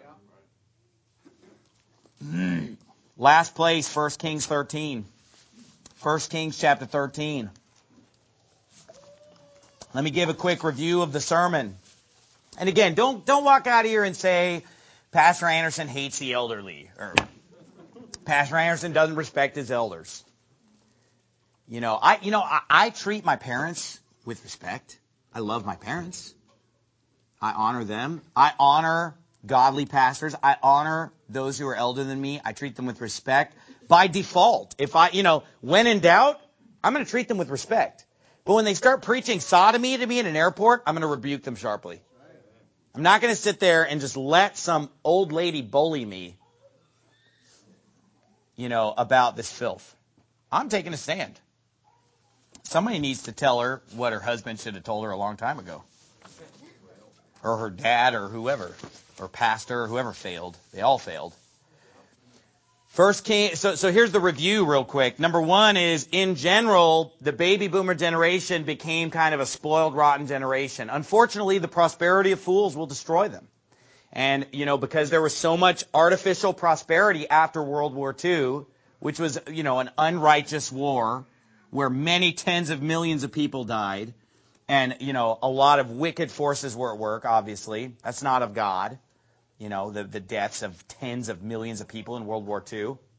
Mm. Last place, First Kings thirteen. First Kings chapter thirteen. Let me give a quick review of the sermon. And again, don't don't walk out of here and say, Pastor Anderson hates the elderly, or Pastor Anderson doesn't respect his elders. You know, I you know I, I treat my parents with respect. I love my parents. I honor them. I honor godly pastors. I honor those who are elder than me. I treat them with respect by default. If I, you know, when in doubt, I'm going to treat them with respect. But when they start preaching sodomy to me in an airport, I'm going to rebuke them sharply. I'm not going to sit there and just let some old lady bully me, you know, about this filth. I'm taking a stand. Somebody needs to tell her what her husband should have told her a long time ago. Or her dad or whoever. Or pastor or whoever failed. They all failed. First King, so, so here's the review real quick. Number one is, in general, the baby boomer generation became kind of a spoiled, rotten generation. Unfortunately, the prosperity of fools will destroy them. And, you know, because there was so much artificial prosperity after World War Two, which was, you know, an unrighteous war where many tens of millions of people died. And, you know, a lot of wicked forces were at work, obviously. That's not of God. You know, the, the deaths of tens of millions of people in World War Two.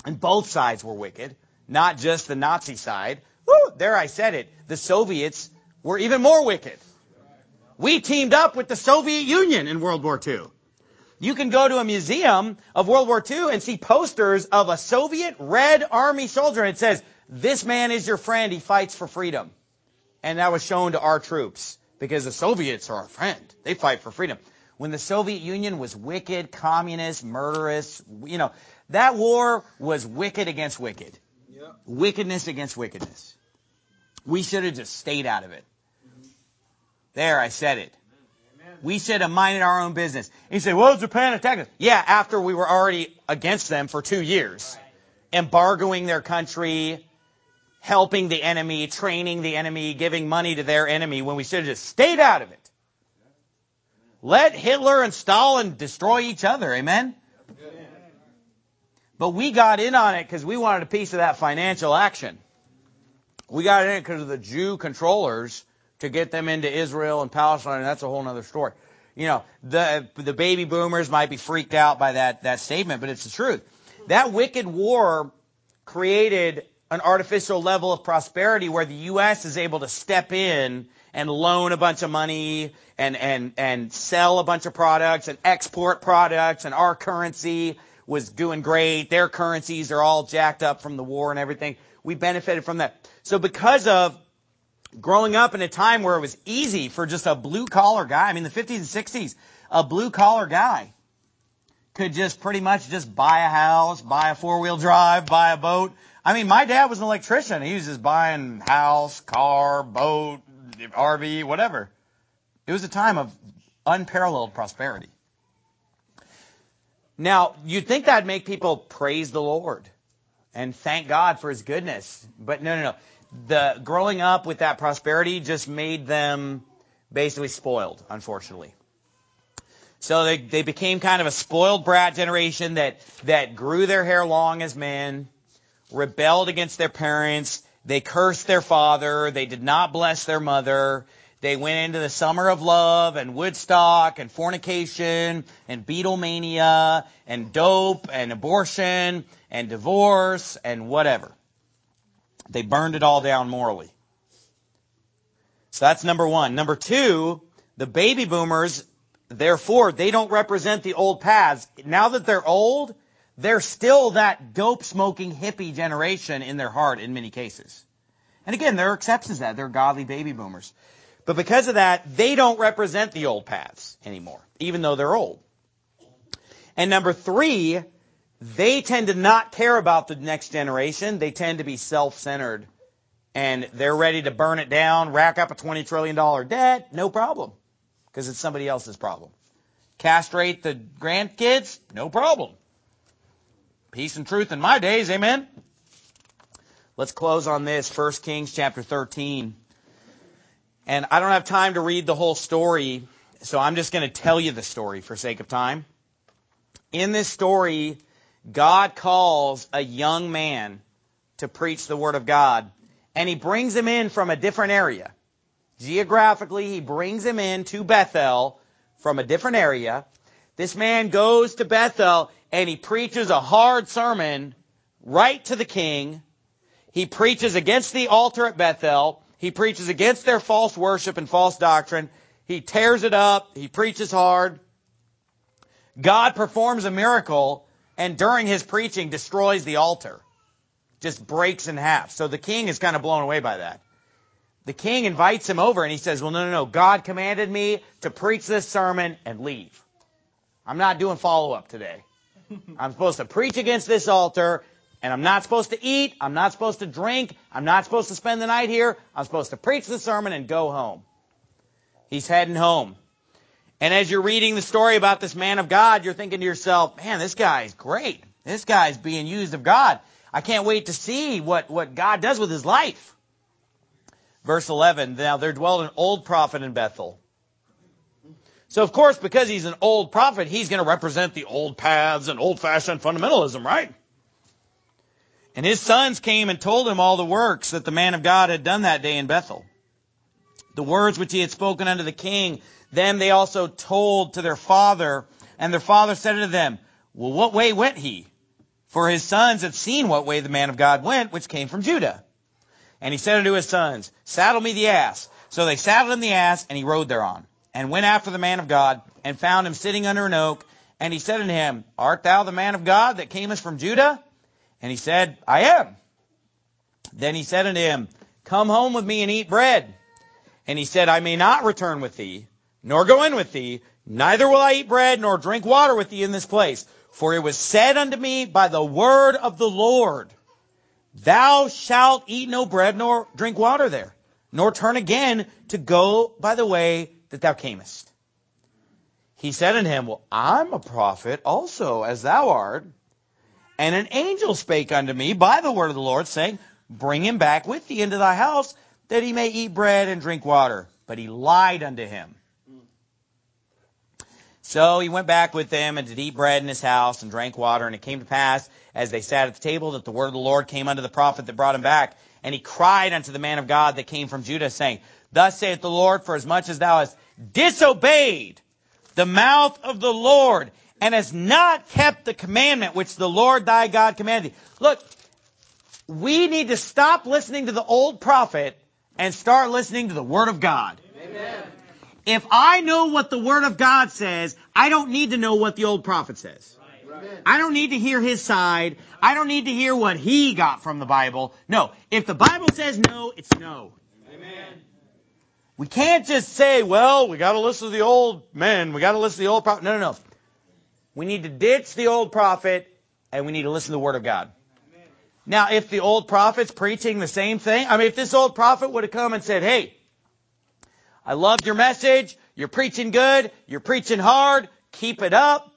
And both sides were wicked, not just the Nazi side. Woo, there I said it. The Soviets were even more wicked. We teamed up with the Soviet Union in World War Two. You can go to a museum of World War Two and see posters of a Soviet Red Army soldier, and it says, "This man is your friend, he fights for freedom." And that was shown to our troops, because the Soviets are our friend. They fight for freedom. When the Soviet Union was wicked, communist, murderous, you know, that war was wicked against wicked. Yep. Wickedness against wickedness. We should have just stayed out of it. There, I said it. Amen. We should have minded our own business. And you say, well, Japan attacked us. Yeah, after we were already against them for two years. Right. Embargoing their country, helping the enemy, training the enemy, giving money to their enemy, when we should have just stayed out of it. Let Hitler and Stalin destroy each other. Amen? Amen. But we got in on it because we wanted a piece of that financial action. We got in it because of the Jew controllers to get them into Israel and Palestine, and that's a whole other story. You know, the the baby boomers might be freaked out by that, that statement, but it's the truth. That wicked war created an artificial level of prosperity where the U S is able to step in and loan a bunch of money and, and, and sell a bunch of products and export products, and our currency was doing great. Their currencies are all jacked up from the war and everything. We benefited from that. So because of growing up in a time where it was easy for just a blue-collar guy, I mean, the fifties and sixties, a blue-collar guy could just pretty much just buy a house, buy a four-wheel drive, buy a boat. I mean, my dad was an electrician. He was just buying house, car, boat, R V, whatever. It was a time of unparalleled prosperity. Now, you'd think that'd make people praise the Lord and thank God for His goodness. But no, no, no. The growing up with that prosperity just made them basically spoiled, unfortunately. So they, they became kind of a spoiled brat generation that, that grew their hair long as men, rebelled against their parents, they cursed their father, they did not bless their mother, they went into the summer of love and Woodstock and fornication and Beatlemania and dope and abortion and divorce and whatever. They burned it all down morally. So that's number one. Number two, the baby boomers, therefore, they don't represent the old paths. Now that they're old, they're still that dope-smoking hippie generation in their heart in many cases. And again, there are exceptions to that. They're godly baby boomers. But because of that, they don't represent the old paths anymore, even though they're old. And number three, they tend to not care about the next generation. They tend to be self-centered. And they're ready to burn it down, rack up a twenty trillion dollars debt, no problem. Because it's somebody else's problem. Castrate the grandkids, no problem. Peace and truth in my days, amen? Let's close on this, First Kings chapter thirteen. And I don't have time to read the whole story, so I'm just going to tell you the story for sake of time. In this story, God calls a young man to preach the Word of God, and He brings him in from a different area. Geographically, He brings him in to Bethel from a different area. This man goes to Bethel, and he preaches a hard sermon right to the king. He preaches against the altar at Bethel. He preaches against their false worship and false doctrine. He tears it up. He preaches hard. God performs a miracle, and during His preaching destroys the altar. Just breaks in half. So the king is kind of blown away by that. The king invites him over, and he says, well, no, no, no. God commanded me to preach this sermon and leave. I'm not doing follow-up today. I'm supposed to preach against this altar, and I'm not supposed to eat. I'm not supposed to drink. I'm not supposed to spend the night here. I'm supposed to preach the sermon and go home. He's heading home. And as you're reading the story about this man of God, you're thinking to yourself, man, this guy's great. This guy's being used of God. I can't wait to see what, what God does with his life. Verse eleven, now there dwelled an old prophet in Bethel. So, of course, because he's an old prophet, he's going to represent the old paths and old-fashioned fundamentalism, right? And his sons came and told him all the works that the man of God had done that day in Bethel. The words which he had spoken unto the king, them they also told to their father. And their father said unto them, well, what way went he? For his sons had seen what way the man of God went, which came from Judah. And he said unto his sons, Saddle me the ass. So they saddled him the ass, and he rode thereon, and went after the man of God, and found him sitting under an oak. And he said unto him, Art thou the man of God that camest from Judah? And he said, I am. Then he said unto him, Come home with me and eat bread. And he said, I may not return with thee, nor go in with thee, neither will I eat bread, nor drink water with thee in this place. For it was said unto me by the word of the Lord, Thou shalt eat no bread, nor drink water there, nor turn again to go by the way that thou camest. He said unto him, Well, I'm a prophet also, as thou art. And an angel spake unto me by the word of the Lord, saying, Bring him back with thee into thy house, that he may eat bread and drink water. But he lied unto him. So he went back with them, and did eat bread in his house, and drank water. And it came to pass, as they sat at the table, that the word of the Lord came unto the prophet that brought him back. And he cried unto the man of God that came from Judah, saying, Thus saith the Lord, for as much as thou hast disobeyed the mouth of the Lord, and hast not kept the commandment which the Lord thy God commanded thee. Look, we need to stop listening to the old prophet and start listening to the Word of God. Amen. If I know what the Word of God says, I don't need to know what the old prophet says. Right. I don't need to hear his side. I don't need to hear what he got from the Bible. No. If the Bible says no, it's no. Amen. We can't just say, well, we got to listen to the old men. We got to listen to the old prophet. No, no, no. We need to ditch the old prophet, and we need to listen to the Word of God. Amen. Now, if the old prophet's preaching the same thing, I mean, if this old prophet would have come and said, hey, I loved your message. You're preaching good. You're preaching hard. Keep it up.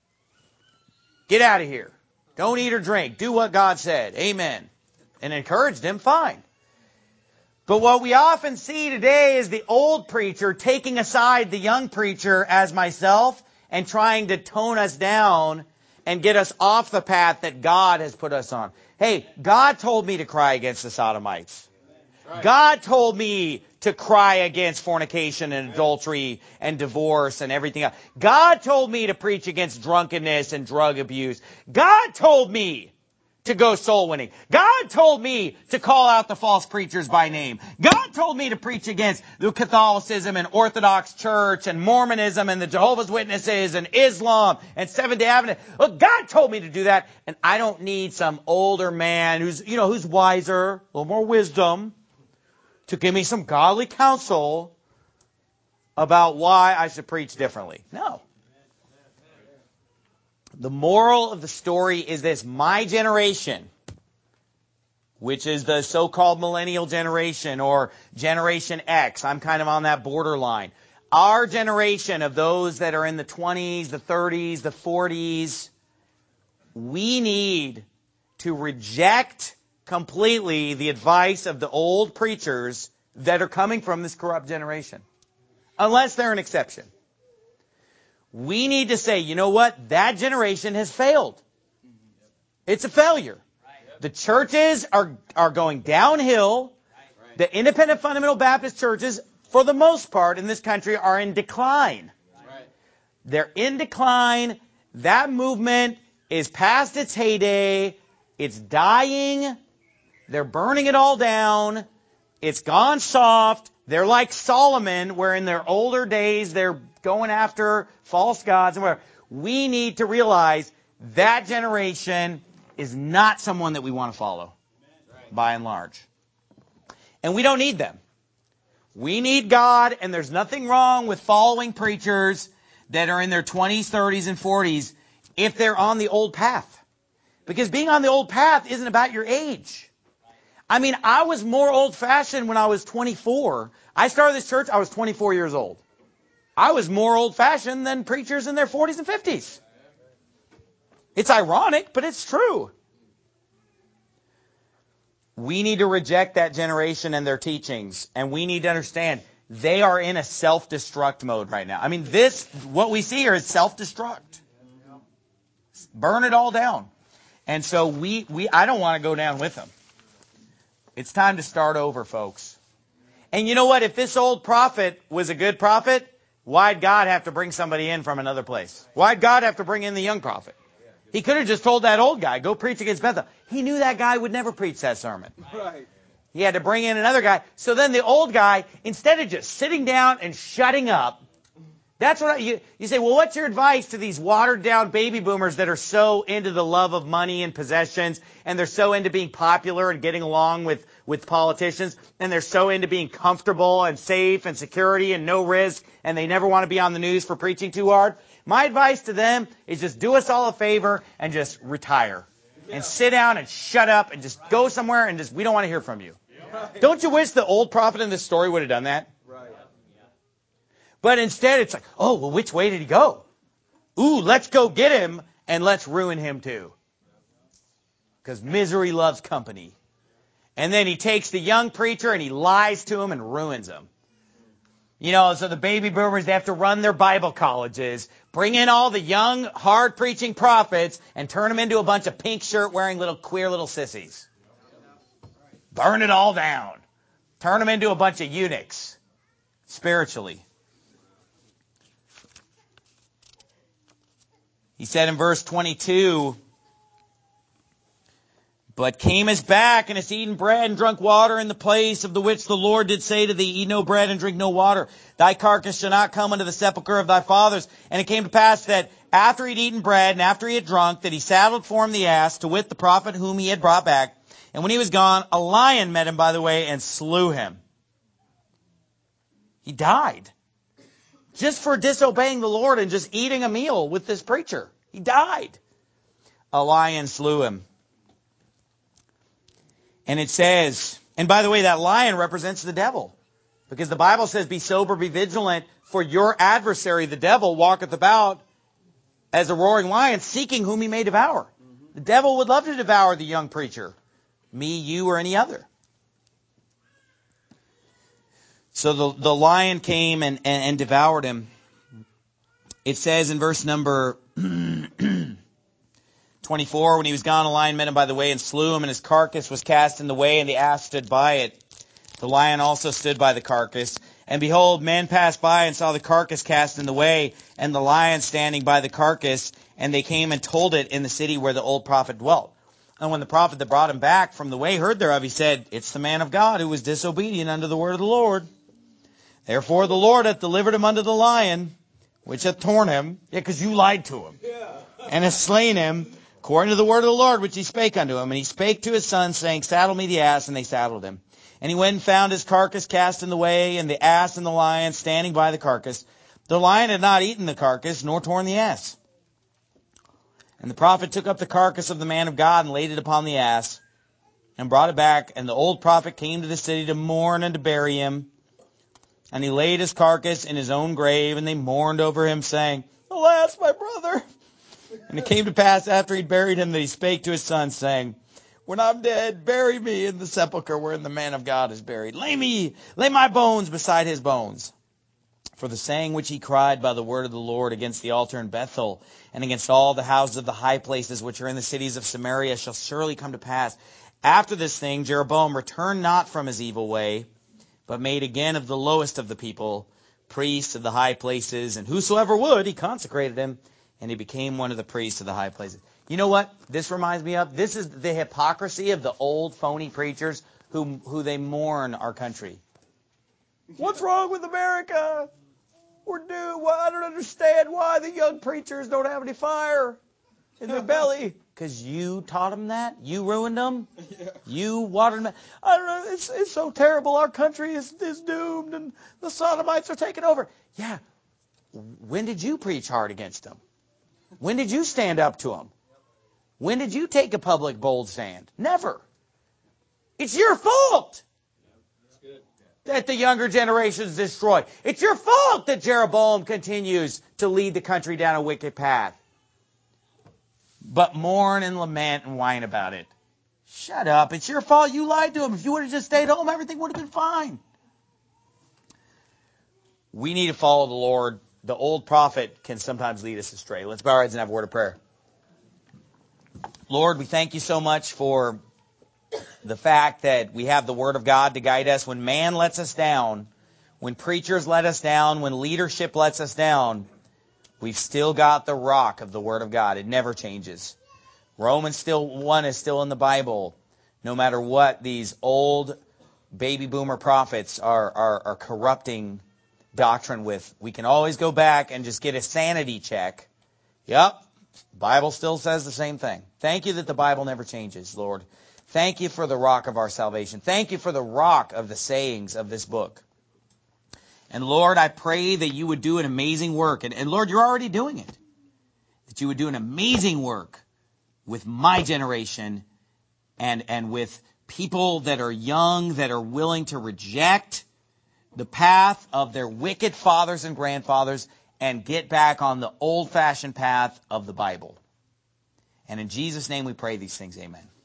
Get out of here. Don't eat or drink. Do what God said. Amen. And encouraged him, fine. But what we often see today is the old preacher taking aside the young preacher as myself and trying to tone us down and get us off the path that God has put us on. Hey, God told me to cry against the Sodomites. God told me to cry against fornication and adultery and divorce and everything else. God told me to preach against drunkenness and drug abuse. God told me to go soul winning. God told me to call out the false preachers by name. God told me to preach against the Catholicism and Orthodox Church and Mormonism and the Jehovah's Witnesses and Islam and Seventh-day Adventist. Look, God told me to do that, and I don't need some older man who's, you know, who's wiser, a little more wisdom, to give me some godly counsel about why I should preach differently. No. The moral of the story is this. My generation, which is the so-called millennial generation or Generation X, I'm kind of on that borderline. Our generation of those that are in the twenties, the thirties, the forties, we need to reject completely the advice of the old preachers that are coming from this corrupt generation. Unless they're an exception. We need to say, you know what? That generation has failed. It's a failure. The churches are, are going downhill. The independent fundamental Baptist churches, for the most part in this country, are in decline. They're in decline. That movement is past its heyday. It's dying. They're burning it all down. It's gone soft. They're like Solomon, where in their older days they're going after false gods and whatever. We need to realize that generation is not someone that we want to follow, by and large. And we don't need them. We need God, and there's nothing wrong with following preachers that are in their twenties, thirties, and forties if they're on the old path. Because being on the old path isn't about your age. I mean, I was more old-fashioned when I was twenty-four. I started this church, I was twenty-four years old. I was more old-fashioned than preachers in their forties and fifties. It's ironic, but it's true. We need to reject that generation and their teachings. And we need to understand they are in a self-destruct mode right now. I mean, this, what we see here is self-destruct. Burn it all down. And so we, we, I don't want to go down with them. It's time to start over, folks. And you know what? If this old prophet was a good prophet, why'd God have to bring somebody in from another place? Why'd God have to bring in the young prophet? He could have just told that old guy, go preach against Bethel. He knew that guy would never preach that sermon. Right. He had to bring in another guy. So then the old guy, instead of just sitting down and shutting up, that's what I, you, you say, well, what's your advice to these watered down baby boomers that are so into the love of money and possessions, and they're so into being popular and getting along with, with politicians, and they're so into being comfortable and safe and security and no risk, and they never want to be on the news for preaching too hard? My advice to them is just do us all a favor and just retire. And sit down and shut up and just go somewhere and just, we don't want to hear from you. Don't you wish the old prophet in this story would have done that? Right. But instead it's like, oh, well, which way did he go? Ooh, let's go get him and let's ruin him too. Because misery loves company. And then he takes the young preacher and he lies to him and ruins him. You know, so the baby boomers, they have to run their Bible colleges, bring in all the young, hard-preaching prophets, and turn them into a bunch of pink shirt-wearing little queer little sissies. Burn it all down. Turn them into a bunch of eunuchs, spiritually. He said in verse twenty-two, but came as back, and hast eaten bread and drunk water in the place of the which the Lord did say to thee, eat no bread and drink no water. Thy carcass shall not come unto the sepulchre of thy fathers. And it came to pass that after he had eaten bread and after he had drunk, that he saddled for him the ass, to wit the prophet whom he had brought back. And when he was gone, a lion met him by the way and slew him. He died. Just for disobeying the Lord and just eating a meal with this preacher. He died. A lion slew him. And it says, and by the way, that lion represents the devil. Because the Bible says, be sober, be vigilant, for your adversary, the devil, walketh about as a roaring lion, seeking whom he may devour. Mm-hmm. The devil would love to devour the young preacher. Me, you, or any other. So the, the lion came and, and, and devoured him. It says in verse number twenty-four, when he was gone, a lion met him by the way and slew him, and his carcass was cast in the way, and the ass stood by it. The lion also stood by the carcass. And behold, men passed by and saw the carcass cast in the way, and the lion standing by the carcass, and they came and told it in the city where the old prophet dwelt. And when the prophet that brought him back from the way heard thereof, he said, it's the man of God who was disobedient unto the word of the Lord. Therefore the Lord hath delivered him unto the lion, which hath torn him, yeah, because you lied to him, and hath slain him, according to the word of the Lord, which he spake unto him. And he spake to his son, saying, saddle me the ass, and they saddled him. And he went and found his carcass cast in the way, and the ass and the lion standing by the carcass. The lion had not eaten the carcass, nor torn the ass. And the prophet took up the carcass of the man of God, and laid it upon the ass, and brought it back. And the old prophet came to the city to mourn and to bury him. And he laid his carcass in his own grave, and they mourned over him, saying, alas, my brother! And it came to pass after he'd buried him that he spake to his son, saying, when I'm dead, bury me in the sepulchre wherein the man of God is buried. Lay me, lay my bones beside his bones. For the saying which he cried by the word of the Lord against the altar in Bethel, and against all the houses of the high places which are in the cities of Samaria, shall surely come to pass. After this thing, Jeroboam returned not from his evil way, but made again of the lowest of the people priests of the high places, and whosoever would, he consecrated him, and he became one of the priests of the high places. You know what this reminds me of? This is the hypocrisy of the old phony preachers who who they mourn our country. What's wrong with America? We're due. Well, I don't understand why the young preachers don't have any fire in their belly. Because you taught them that? You ruined them? Yeah. You watered them? I don't know. It's, it's so terrible. Our country is, is doomed and the sodomites are taking over. Yeah. When did you preach hard against them? When did you stand up to them? When did you take a public bold stand? Never. It's your fault that the younger generations destroy. It's your fault that Jeroboam continues to lead the country down a wicked path. But mourn and lament and whine about it. Shut up. It's your fault. You lied to him. If you would have just stayed home, everything would have been fine. We need to follow the Lord. The old prophet can sometimes lead us astray. Let's bow our heads and have a word of prayer. Lord, we thank you so much for the fact that we have the Word of God to guide us. When man lets us down, when preachers let us down, when leadership lets us down, We've still got the rock of the Word of God. It never changes. Romans still one is still in the Bible, no matter what these old baby boomer prophets are, are, are corrupting doctrine with. We can always go back and just get a sanity check. Yep, the Bible still says the same thing. Thank you that the Bible never changes, Lord. Thank you for the rock of our salvation. Thank you for the rock of the sayings of this book. And Lord, I pray that you would do an amazing work. And, and Lord, you're already doing it. That you would do an amazing work with my generation and, and with people that are young, that are willing to reject the path of their wicked fathers and grandfathers and get back on the old-fashioned path of the Bible. And in Jesus' name we pray these things. Amen.